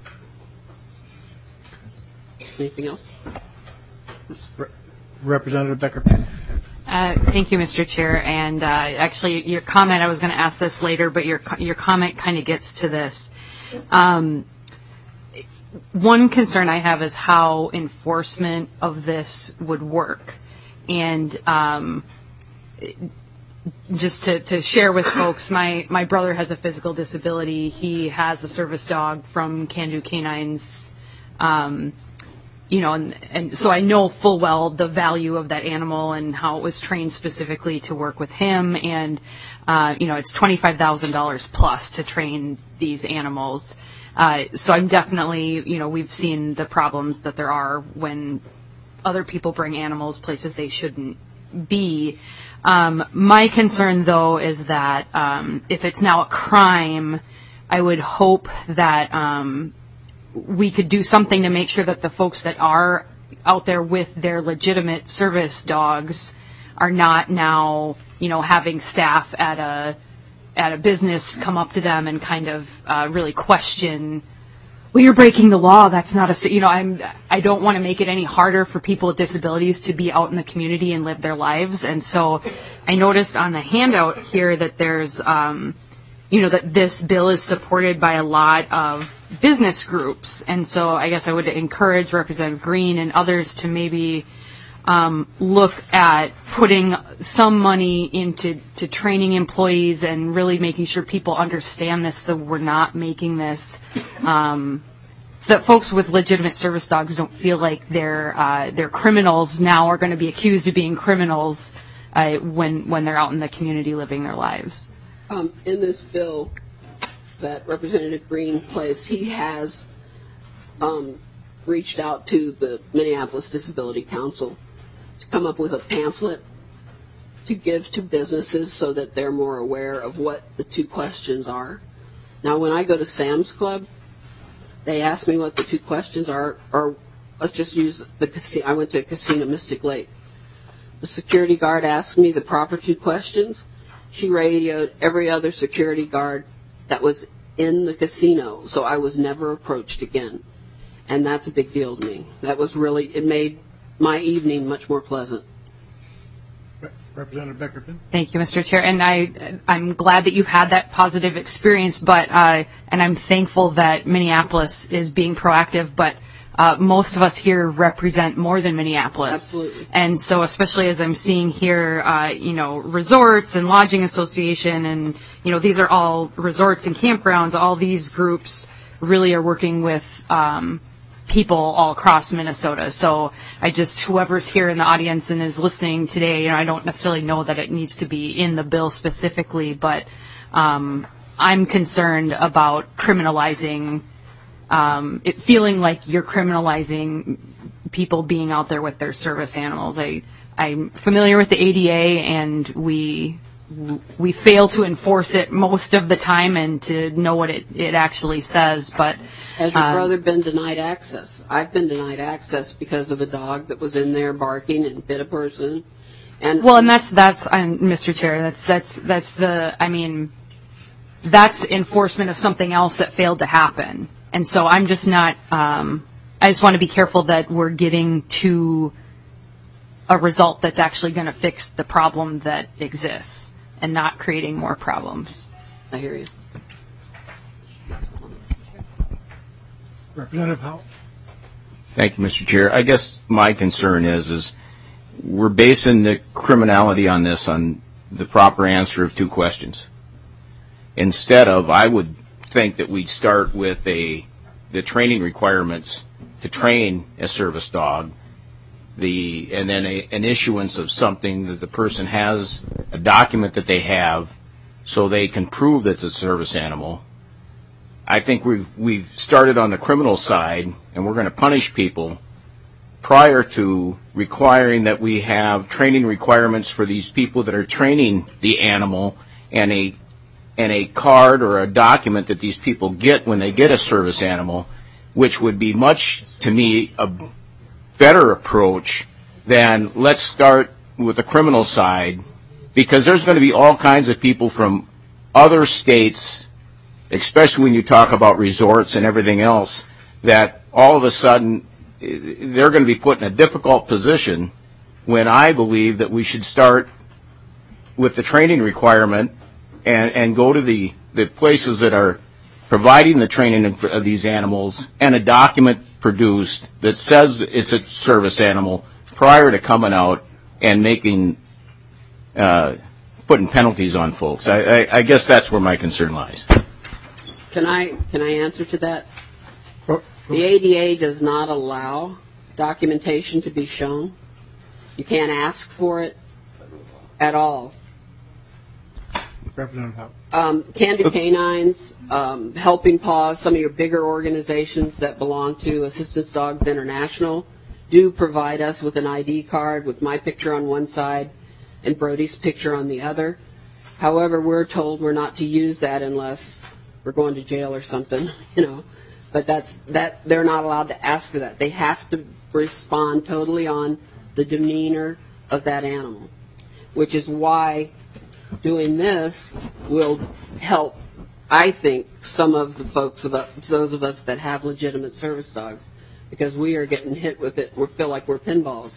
Anything else? Representative Becker. Uh, thank you, Mister Chair. And uh, actually, your comment, I was going to ask this later, but your your comment kind of gets to this. Um, one concern I have is how enforcement of this would work. And um, just to, to share with folks, my, my brother has a physical disability. He has a service dog from Can Do Canines. Um, you know, and, and so I know full well the value of that animal and how it was trained specifically to work with him. And, uh, you know, it's twenty-five thousand dollars plus to train these animals. Uh, so I'm definitely, you know, we've seen the problems that there are when other people bring animals places they shouldn't be. Um, my concern, though, is that um, if it's now a crime, I would hope that um, we could do something to make sure that the folks that are out there with their legitimate service dogs are not now, you know, having staff at a at a business come up to them and kind of uh, really question, well, you're breaking the law. That's not a, you know, I'm, I don't want to make it any harder for people with disabilities to be out in the community and live their lives. And so I noticed on the handout here that there's, um, you know, that this bill is supported by a lot of business groups. And so I guess I would encourage Representative Green and others to maybe um, look at putting some money into to training employees and really making sure people understand this, so we're not making this, um, so that folks with legitimate service dogs don't feel like they're uh, they're criminals now, are going to be accused of being criminals uh, when when they're out in the community living their lives. Um, in this bill that Representative Green placed, he has um, reached out to the Minneapolis Disability Council to come up with a pamphlet to give to businesses so that they're more aware of what the two questions are. Now, when I go to Sam's Club, they ask me what the two questions are, or let's just use the casino. I went to Casino Mystic Lake. The security guard asked me the proper two questions. She radioed every other security guard that was in the casino, so I was never approached again. And that's a big deal to me. That was really, it made my evening much more pleasant. Representative Beckerton. Thank you, Mister Chair. And I, I'm glad that you've had that positive experience, but, uh, and I'm thankful that Minneapolis is being proactive, but uh, most of us here represent more than Minneapolis. Absolutely. And so especially as I'm seeing here, uh, you know, resorts and lodging association and, you know, these are all resorts and campgrounds, all these groups really are working with um, people all across Minnesota. So I just, whoever's here in the audience and is listening today, you know, I don't necessarily know that it needs to be in the bill specifically, but um, I'm concerned about criminalizing, um, it feeling like you're criminalizing people being out there with their service animals. I, I'm familiar with the A D A, and we we fail to enforce it most of the time and to know what it, it actually says. But Has your um, brother been denied access? I've been denied access because of a dog that was in there barking and bit a person. And well, and that's that's um, Mister Chair. That's that's that's the. I mean, that's enforcement of something else that failed to happen. And so I'm just not. Um, I just want to be careful that we're getting to a result that's actually going to fix the problem that exists and not creating more problems. I hear you. Representative Howell. Thank you, Mister Chair. I guess my concern is, is we're basing the criminality on this on the proper answer of two questions. Instead of, I would think that we'd start with a the training requirements to train a service dog, the and then a, an issuance of something that the person has, a document that they have, so they can prove that it's a service animal. I think we've we've started on the criminal side, and we're going to punish people prior to requiring that we have training requirements for these people that are training the animal, and a and a card or a document that these people get when they get a service animal, which would be much, to me, a better approach than let's start with the criminal side, because there's going to be all kinds of people from other states, especially when you talk about resorts and everything else, that all of a sudden they're going to be put in a difficult position, when I believe that we should start with the training requirement and, and go to the, the places that are providing the training of, of these animals, and a document produced that says it's a service animal prior to coming out and making, uh, putting penalties on folks. I, I, I guess that's where my concern lies. Can I can I answer to that? The A D A does not allow documentation to be shown. You can't ask for it at all. Representative Howe. Um, Can Do Canines, um, Helping Paws, some of your bigger organizations that belong to Assistance Dogs International do provide us with an I D card with my picture on one side and Brody's picture on the other. However, we're told we're not to use that unless we're going to jail or something, you know. But that's that they're not allowed to ask for that. They have to respond totally on the demeanor of that animal, which is why doing this will help, I think, some of the folks, of those of us that have legitimate service dogs, because we are getting hit with it. We feel like we're pinballs.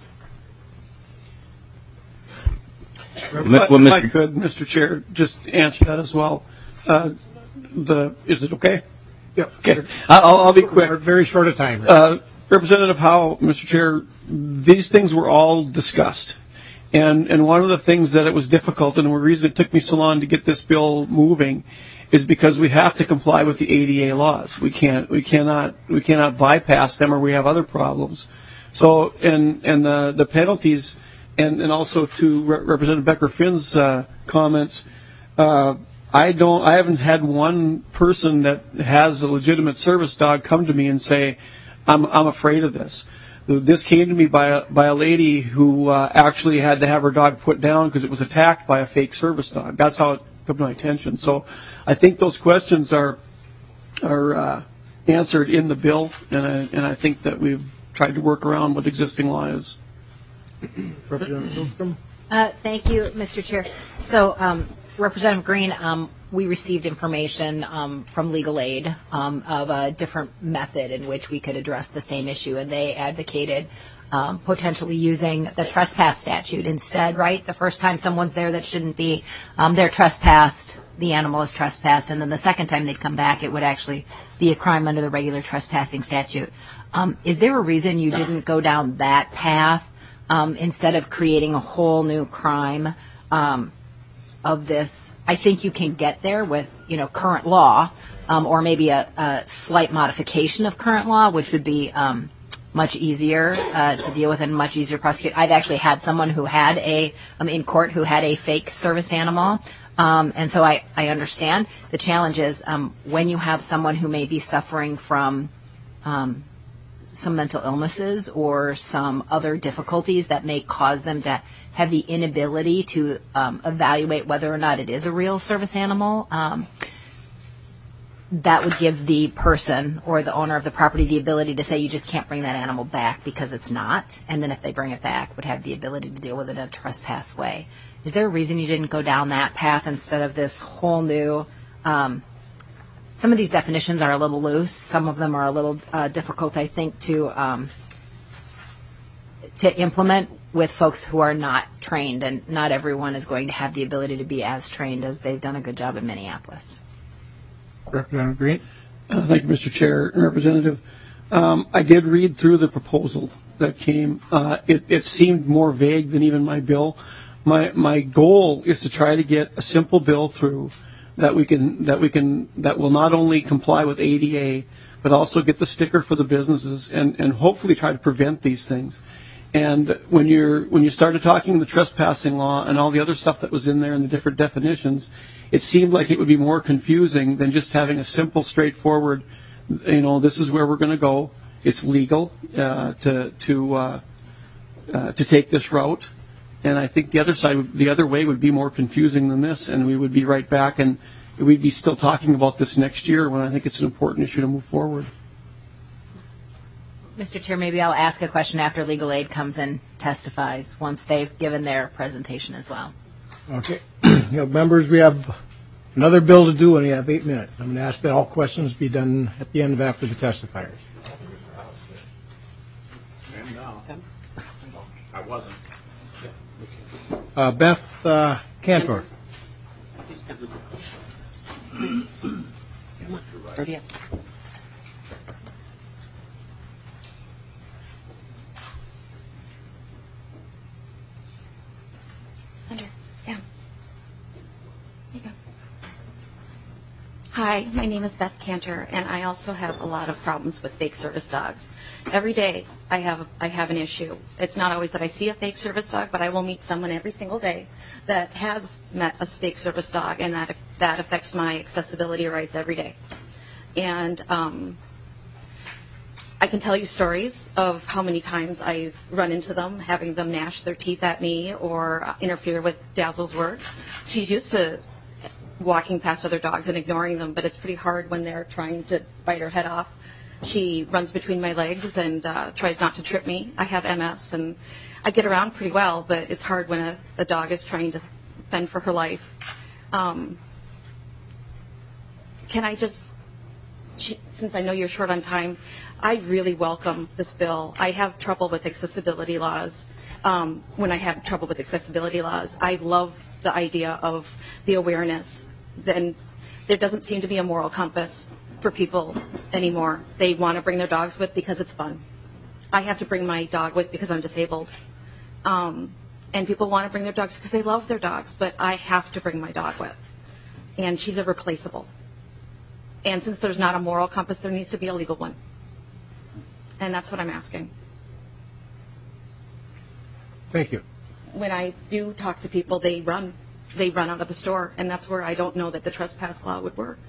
If, if I could, Mister Chair, just answer that as well. Uh, the is it okay? Yeah. Okay. I'll, I'll be quick. We're very short of time. Uh, Representative Howe, Mister Chair, these things were all discussed. And and one of the things that it was difficult, and the reason it took me so long to get this bill moving, is because we have to comply with the A D A laws. We can't we cannot we cannot bypass them, or we have other problems. So and and the the penalties, and and also to Re- Representative Becker Finn's uh, comments, uh, I don't I haven't had one person that has a legitimate service dog come to me and say, I'm I'm afraid of this. This came to me by a, by a lady who uh, actually had to have her dog put down because it was attacked by a fake service dog. That's how it came to my attention. So I think those questions are are uh, answered in the bill, and I, and I think that we've tried to work around what existing law is. Representative Uh, thank you, Mister Chair. So, um, Representative Green, um, we received information um, from Legal Aid um, of a different method in which we could address the same issue, and they advocated um, potentially using the trespass statute instead, right? The first time someone's there that shouldn't be, um, they're trespassed, the animal is trespassed, and then the second time they'd come back, it would actually be a crime under the regular trespassing statute. Um, is there a reason you didn't go down that path um, instead of creating a whole new crime um, of this? I think you can get there with, you know, current law, um, or maybe a, a slight modification of current law, which would be um, much easier uh, to deal with and much easier to prosecute. I've actually had someone who had a, um, in court, who had a fake service animal. Um, and so I, I understand the challenge is um, when you have someone who may be suffering from um, some mental illnesses or some other difficulties that may cause them to have the inability to um, evaluate whether or not it is a real service animal, um, that would give the person or the owner of the property the ability to say you just can't bring that animal back because it's not, and then if they bring it back would have the ability to deal with it in a trespass way. Is there a reason you didn't go down that path instead of this whole new um, some of these definitions are a little loose. Some of them are a little uh, difficult, I think, to um, to implement with folks who are not trained, and not everyone is going to have the ability to be as trained as they've done a good job in Minneapolis. Representative Green. Uh, thank you, Mister Chair and Representative. Um, I did read through the proposal that came. Uh, it, it seemed more vague than even my bill. My my goal is to try to get a simple bill through that we can that we can that will not only comply with A D A but also get the sticker for the businesses and, and hopefully try to prevent these things. And when you're when you started talking the trespassing law and all the other stuff that was in there and the different definitions, it seemed like it would be more confusing than just having a simple, straightforward, you know, this is where we're going to go. It's legal uh, to to uh, uh, to take this route. And I think the other side, the other way would be more confusing than this, and we would be right back, and we'd be still talking about this next year when I think it's an important issue to move forward. Mister Chair, maybe I'll ask a question after Legal Aid comes and testifies, once they've given their presentation as well. Okay. You know, members, we have another bill to do, and we have eight minutes. I'm going to ask that all questions be done at the end of after the testifiers. I wasn't. Uh, Beth uh, Cantor. Ready up. Under, down. There you go. Hi, my name is Beth Cantor, and I also have a lot of problems with fake service dogs. Every day I have I have an issue. It's not always that I see a fake service dog, but I will meet someone every single day that has met a fake service dog, and that that affects my accessibility rights every day. And um, I can tell you stories of how many times I've run into them, having them gnash their teeth at me or interfere with Dazzle's work. She's used to walking past other dogs and ignoring them, but it's pretty hard when they're trying to bite her head off. She runs between my legs and uh, tries not to trip me. I have M S, and I get around pretty well, but it's hard when a, a dog is trying to fend for her life. Um, can I just, she, since I know you're short on time, I really welcome this bill. I have trouble with accessibility laws. Um, when I have trouble with accessibility laws, I love the idea of the awareness. Then there doesn't seem to be a moral compass for people anymore. They want to bring their dogs with because it's fun. I have to bring my dog with because I'm disabled. Um, and people want to bring their dogs because they love their dogs, but I have to bring my dog with. And she's irreplaceable. And since there's not a moral compass, there needs to be a legal one. And that's what I'm asking. Thank you. When I do talk to people, they run. They run out of the store, and that's where I don't know that the trespass law would work.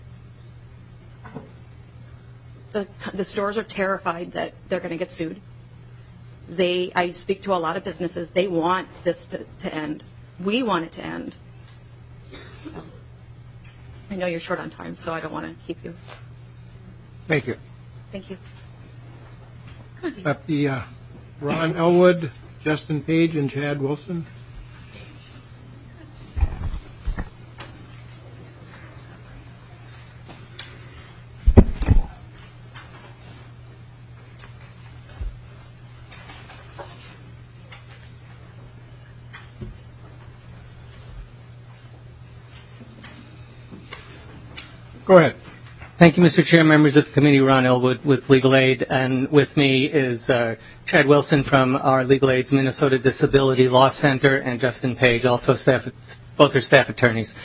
The, the stores are terrified that they're going to get sued. They, I speak to a lot of businesses. They want this to, to end. We want it to end. So, I know you're short on time, so I don't want to keep you. Thank you. Thank you. At the uh, Ron Elwood, Justin Page, and Chad Wilson. Go ahead. Thank you, Mister Chair, members of the committee. Ron Elwood with Legal Aid, and with me is uh, Chad Wilson from our Legal Aid's Minnesota Disability Law Center, and Justin Page, also staff, both are staff attorneys.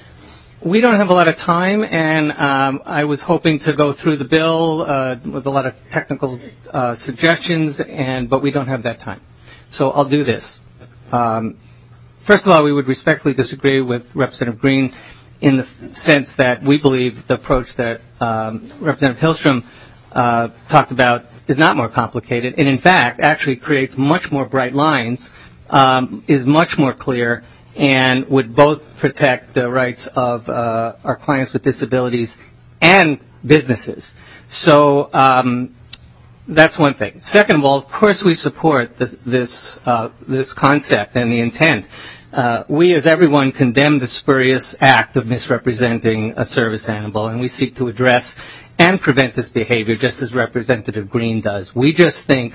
We don't have a lot of time, and um, I was hoping to go through the bill uh, with a lot of technical uh, suggestions, and but we don't have that time. So I'll do this. Um, first of all, we would respectfully disagree with Representative Green in the sense that we believe the approach that um, Representative Hillstrom uh, talked about is not more complicated, and in fact actually creates much more bright lines, um, is much more clear, and would both protect the rights of uh, our clients with disabilities and businesses. So um, that's one thing. Second of all, of course we support this this, uh, this concept and the intent. Uh, we, as everyone, condemn the spurious act of misrepresenting a service animal, and we seek to address and prevent this behavior, just as Representative Green does. We just think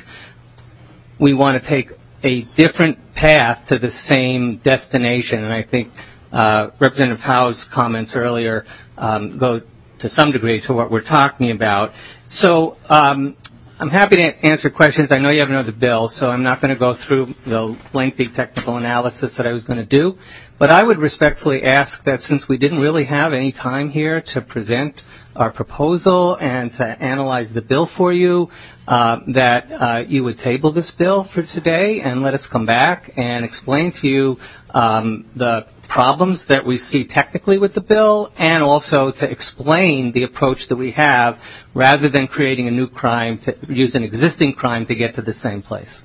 we want to take a different path to the same destination, and I think uh, Representative Howe's comments earlier um, go to some degree to what we're talking about. So um, I'm happy to answer questions. I know you have another bill, so I'm not going to go through the lengthy technical analysis that I was going to do. But I would respectfully ask that since we didn't really have any time here to present our proposal and to analyze the bill for you, uh, that uh, you would table this bill for today and let us come back and explain to you um, the problems that we see technically with the bill, and also to explain the approach that we have rather than creating a new crime to use an existing crime to get to the same place.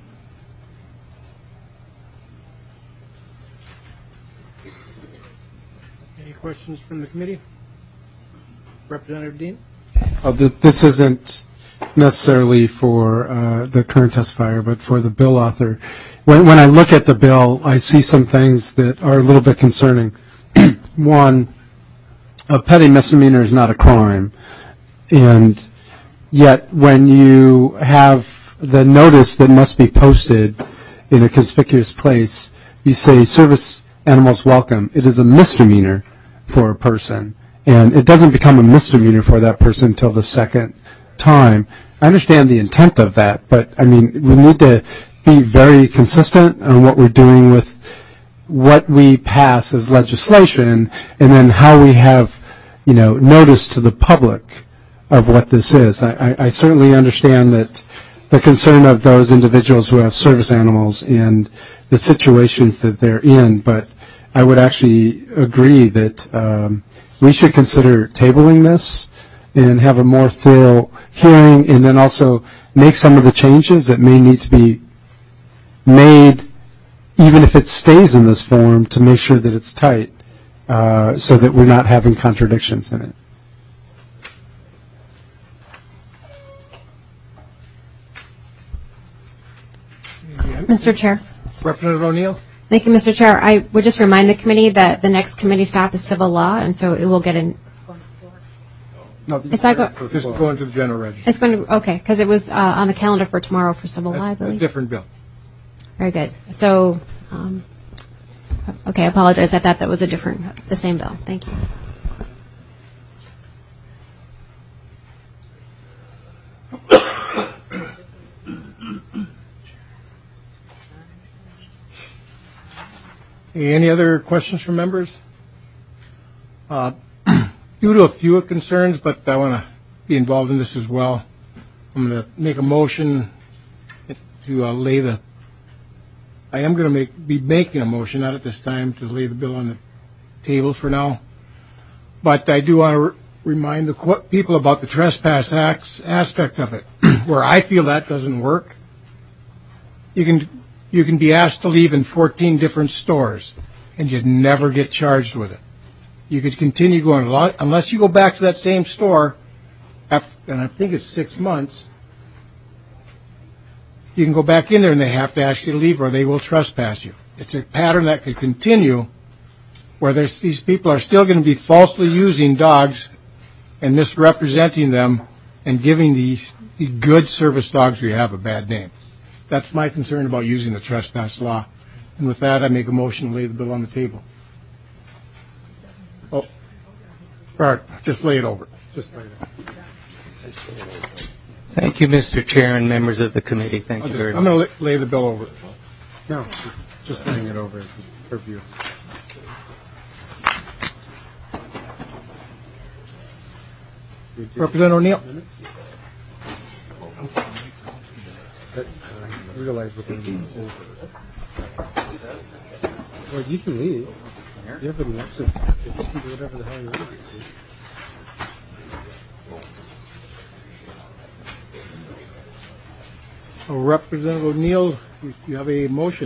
Any questions from the committee? Representative Dean? Uh, th- this isn't necessarily for uh, the current testifier, but for the bill author. When, when I look at the bill, I see some things that are a little bit concerning. One, a petty misdemeanor is not a crime, and yet when you have the notice that must be posted in a conspicuous place, you say service animals welcome. It is a misdemeanor for a person, and it doesn't become a misdemeanor for that person until the second time. I understand the intent of that, but I mean, we need to be very consistent on what we're doing with what we pass as legislation, and then how we have you know, notice to the public of what this is. I, I, I certainly understand that the concern of those individuals who have service animals and the situations that they're in, but I would actually agree that um, we should consider tabling this and have a more thorough hearing, and then also make some of the changes that may need to be made, even if it stays in this form, to make sure that it's tight, uh, so that we're not having contradictions in it. Mister Chair. Representative O'Neill. Thank you, Mister Chair. I would just remind the committee that the next committee stop is civil law, and so it will get in. No, Is that go- just going to the general register. It's going to, okay, because it was uh, on the calendar for tomorrow for civil law, I A believe. different bill. Very good. So, um, okay, I apologize. I thought that was a different, the same bill. Thank you. Any other questions from members? Uh, due to a few concerns, but I want to be involved in this as well, I'm going to make a motion to uh, lay the, I am going to make, be making a motion, not at this time, to lay the bill on the table for now. But I do want to re- remind the qu- people about the trespass acts aspect of it, where I feel that doesn't work. You can you can be asked to leave in fourteen different stores, and you'd never get charged with it. You could continue going, unless you go back to that same store, after, and I think it's six months, you can go back in there and they have to ask you to leave or they will trespass you. It's a pattern that could continue where these people are still going to be falsely using dogs and misrepresenting them and giving the, the good service dogs we have a bad name. That's my concern about using the trespass law. And with that, I make a motion to lay the bill on the table. Oh, all right, just lay it over. Just lay it over. Thank you, Mister Chair and members of the committee. Thank you very much. I'm going to lay the bill over. No, just, just laying it over as a purview. Representative O'Neill. I realize we're going to be over. Well, you can leave. You have an exit. You can do whatever the hell you want. Oh, Representative O'Neill, you, you have a motion.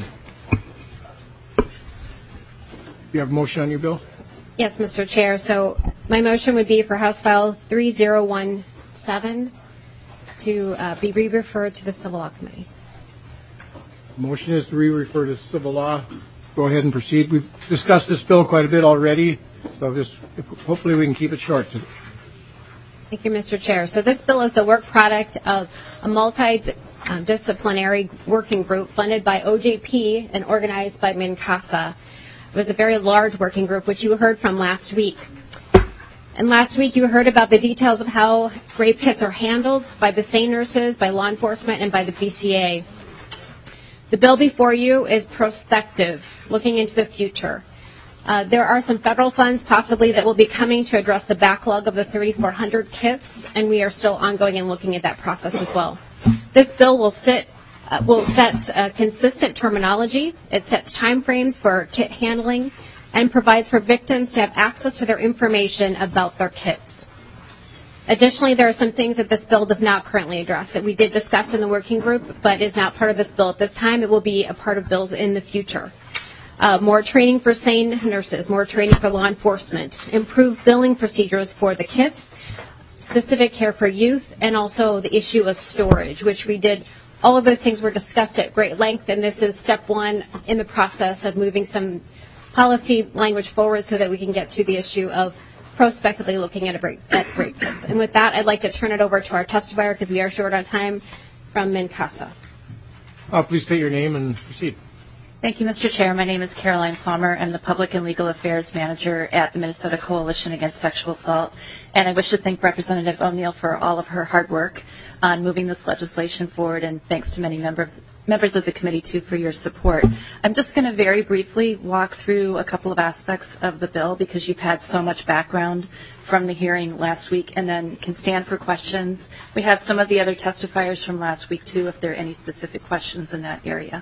You have a motion on your bill? Yes, Mister Chair. So my motion would be for House File three zero one seven to uh, be re-referred to the Civil Law Committee. Motion is to re-refer to civil law. Go ahead and proceed. We've discussed this bill quite a bit already, so just hopefully we can keep it short today. Thank you, Mister Chair. So this bill is the work product of a multidisciplinary working group funded by O J P and organized by MINCASA. It was a very large working group, which you heard from last week. And last week you heard about the details of how rape kits are handled by the SANE nurses, by law enforcement, and by the B C A. The bill before you is prospective, looking into the future. Uh, there are some federal funds possibly that will be coming to address the backlog of the thirty-four hundred kits, and we are still ongoing and looking at that process as well. This bill will sit Uh, will set uh, consistent terminology. It sets timeframes for kit handling and provides for victims to have access to their information about their kits. Additionally, there are some things that this bill does not currently address that we did discuss in the working group, but is not part of this bill at this time. It will be a part of bills in the future. Uh, more training for SANE nurses, more training for law enforcement, improved billing procedures for the kits, specific care for youth, and also the issue of storage, which we did. All of those things were discussed at great length, and this is step one in the process of moving some policy language forward so that we can get to the issue of prospectively looking at, a break, at rape kits. And with that, I'd like to turn it over to our testifier, because we are short on time, from MINCASA. Uh, please state your name and proceed. Thank you, Mister Chair. My name is Caroline Palmer. I'm the Public and Legal Affairs Manager at the Minnesota Coalition Against Sexual Assault. And I wish to thank Representative O'Neill for all of her hard work on moving this legislation forward, and thanks to many member, members of the committee, too, for your support. I'm just going to very briefly walk through a couple of aspects of the bill because you've had so much background from the hearing last week, and then can stand for questions. We have some of the other testifiers from last week, too, if there are any specific questions in that area.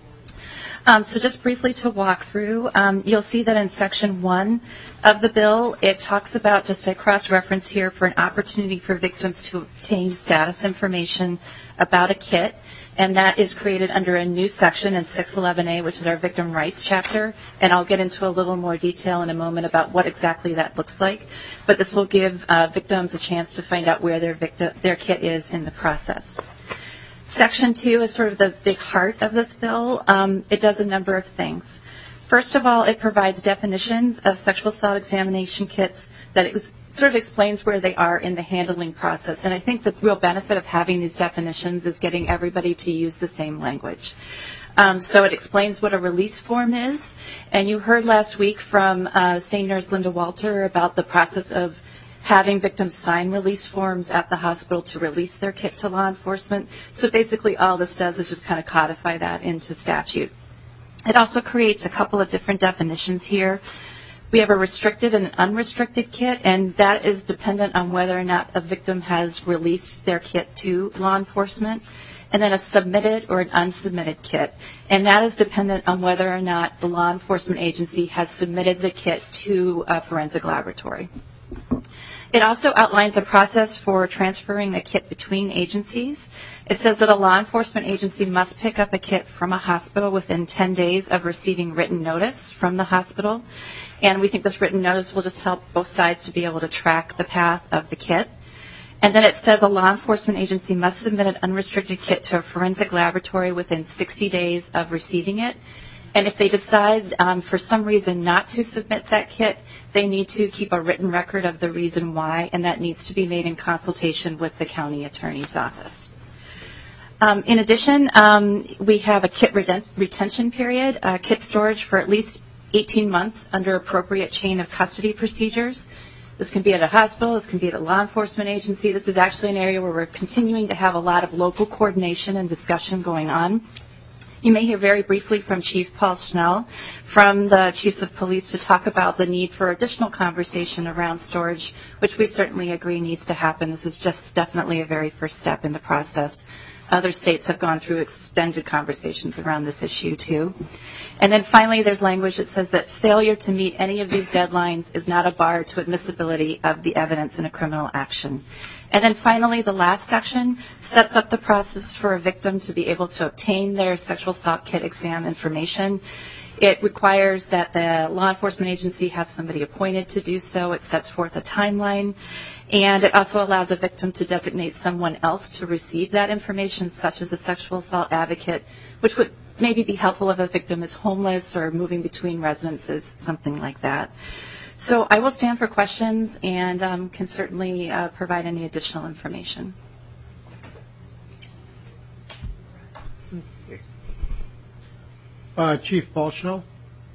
Um, so just briefly to walk through, um, you'll see that in section one of the bill, it talks about, just a cross-reference here, for an opportunity for victims to obtain status information about a kit, and that is created under a new section in six eleven A, which is our victim rights chapter, and I'll get into a little more detail in a moment about what exactly that looks like, but this will give uh, victims a chance to find out where their, victim, their kit is in the process. Section two is sort of the big heart of this bill. Um, it does a number of things. First of all, it provides definitions of sexual assault examination kits that ex- sort of explains where they are in the handling process. And I think the real benefit of having these definitions is getting everybody to use the same language. Um, so it explains what a release form is. And you heard last week from uh, Saint Nurse Linda Walter about the process of having victims sign release forms at the hospital to release their kit to law enforcement. So basically all this does is just kind of codify that into statute. It also creates a couple of different definitions here. We have a restricted and unrestricted kit, and that is dependent on whether or not a victim has released their kit to law enforcement. And then a submitted or an unsubmitted kit, and that is dependent on whether or not the law enforcement agency has submitted the kit to a forensic laboratory. It also outlines a process for transferring a kit between agencies. It says that a law enforcement agency must pick up a kit from a hospital within ten days of receiving written notice from the hospital. And we think this written notice will just help both sides to be able to track the path of the kit. And then it says a law enforcement agency must submit an unrestricted kit to a forensic laboratory within sixty days of receiving it. And if they decide um, for some reason not to submit that kit, they need to keep a written record of the reason why, and that needs to be made in consultation with the county attorney's office. Um, in addition, um, we have a kit reten- retention period, uh, kit storage for at least eighteen months under appropriate chain of custody procedures. This can be at a hospital, this can be at a law enforcement agency. This is actually an area where we're continuing to have a lot of local coordination and discussion going on. You may hear very briefly from Chief Paul Schnell from the Chiefs of Police to talk about the need for additional conversation around storage, which we certainly agree needs to happen. This is just definitely a very first step in the process. Other states have gone through extended conversations around this issue, too. And then finally, there's language that says that failure to meet any of these deadlines is not a bar to admissibility of the evidence in a criminal action. And then finally, the last section sets up the process for a victim to be able to obtain their sexual assault kit exam information. It requires that the law enforcement agency have somebody appointed to do so. It sets forth a timeline. And it also allows a victim to designate someone else to receive that information, such as a sexual assault advocate, which would maybe be helpful if a victim is homeless or moving between residences, something like that. So I will stand for questions and um, can certainly uh, provide any additional information. Uh, Chief Paul Schnell.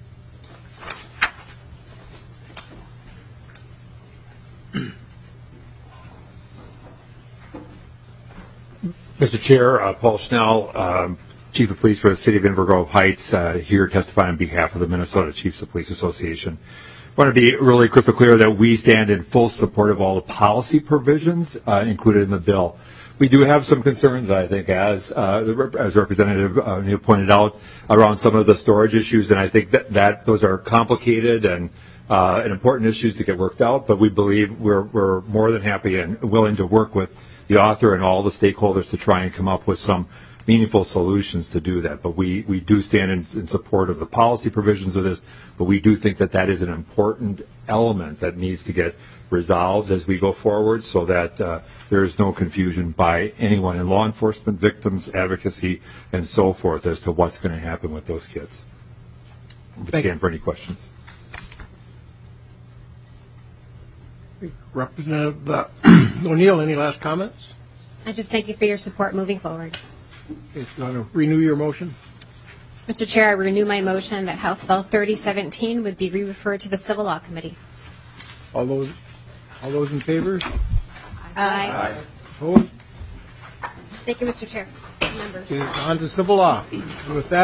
Mister Chair, uh, Paul Schnell, um, Chief of Police for the City of Inver Grove Heights, uh, here testifying on behalf of the Minnesota Chiefs of Police Association. I want to be really crystal clear that we stand in full support of all the policy provisions uh, included in the bill. We do have some concerns, I think, as uh, as Representative uh, Neal pointed out, around some of the storage issues, and I think that, that those are complicated and uh, and important issues to get worked out. But we believe we're we're more than happy and willing to work with the author and all the stakeholders to try and come up with some meaningful solutions to do that. But we, we do stand in, in support of the policy provisions of this, but we do think that that is an important element that needs to get resolved as we go forward so that uh, there is no confusion by anyone in law enforcement, victims, advocacy, and so forth as to what's going to happen with those kids. Thank Again, for any questions. Representative uh, O'Neill, any last comments? I just thank you for your support moving forward. Okay, you want to renew your motion? Mister Chair, I renew my motion that House Bill thirty seventeen would be re-referred to the Civil Law Committee. All those, all those in favor? Aye. Opposed? Thank you, Mister Chair. On to civil law. With that.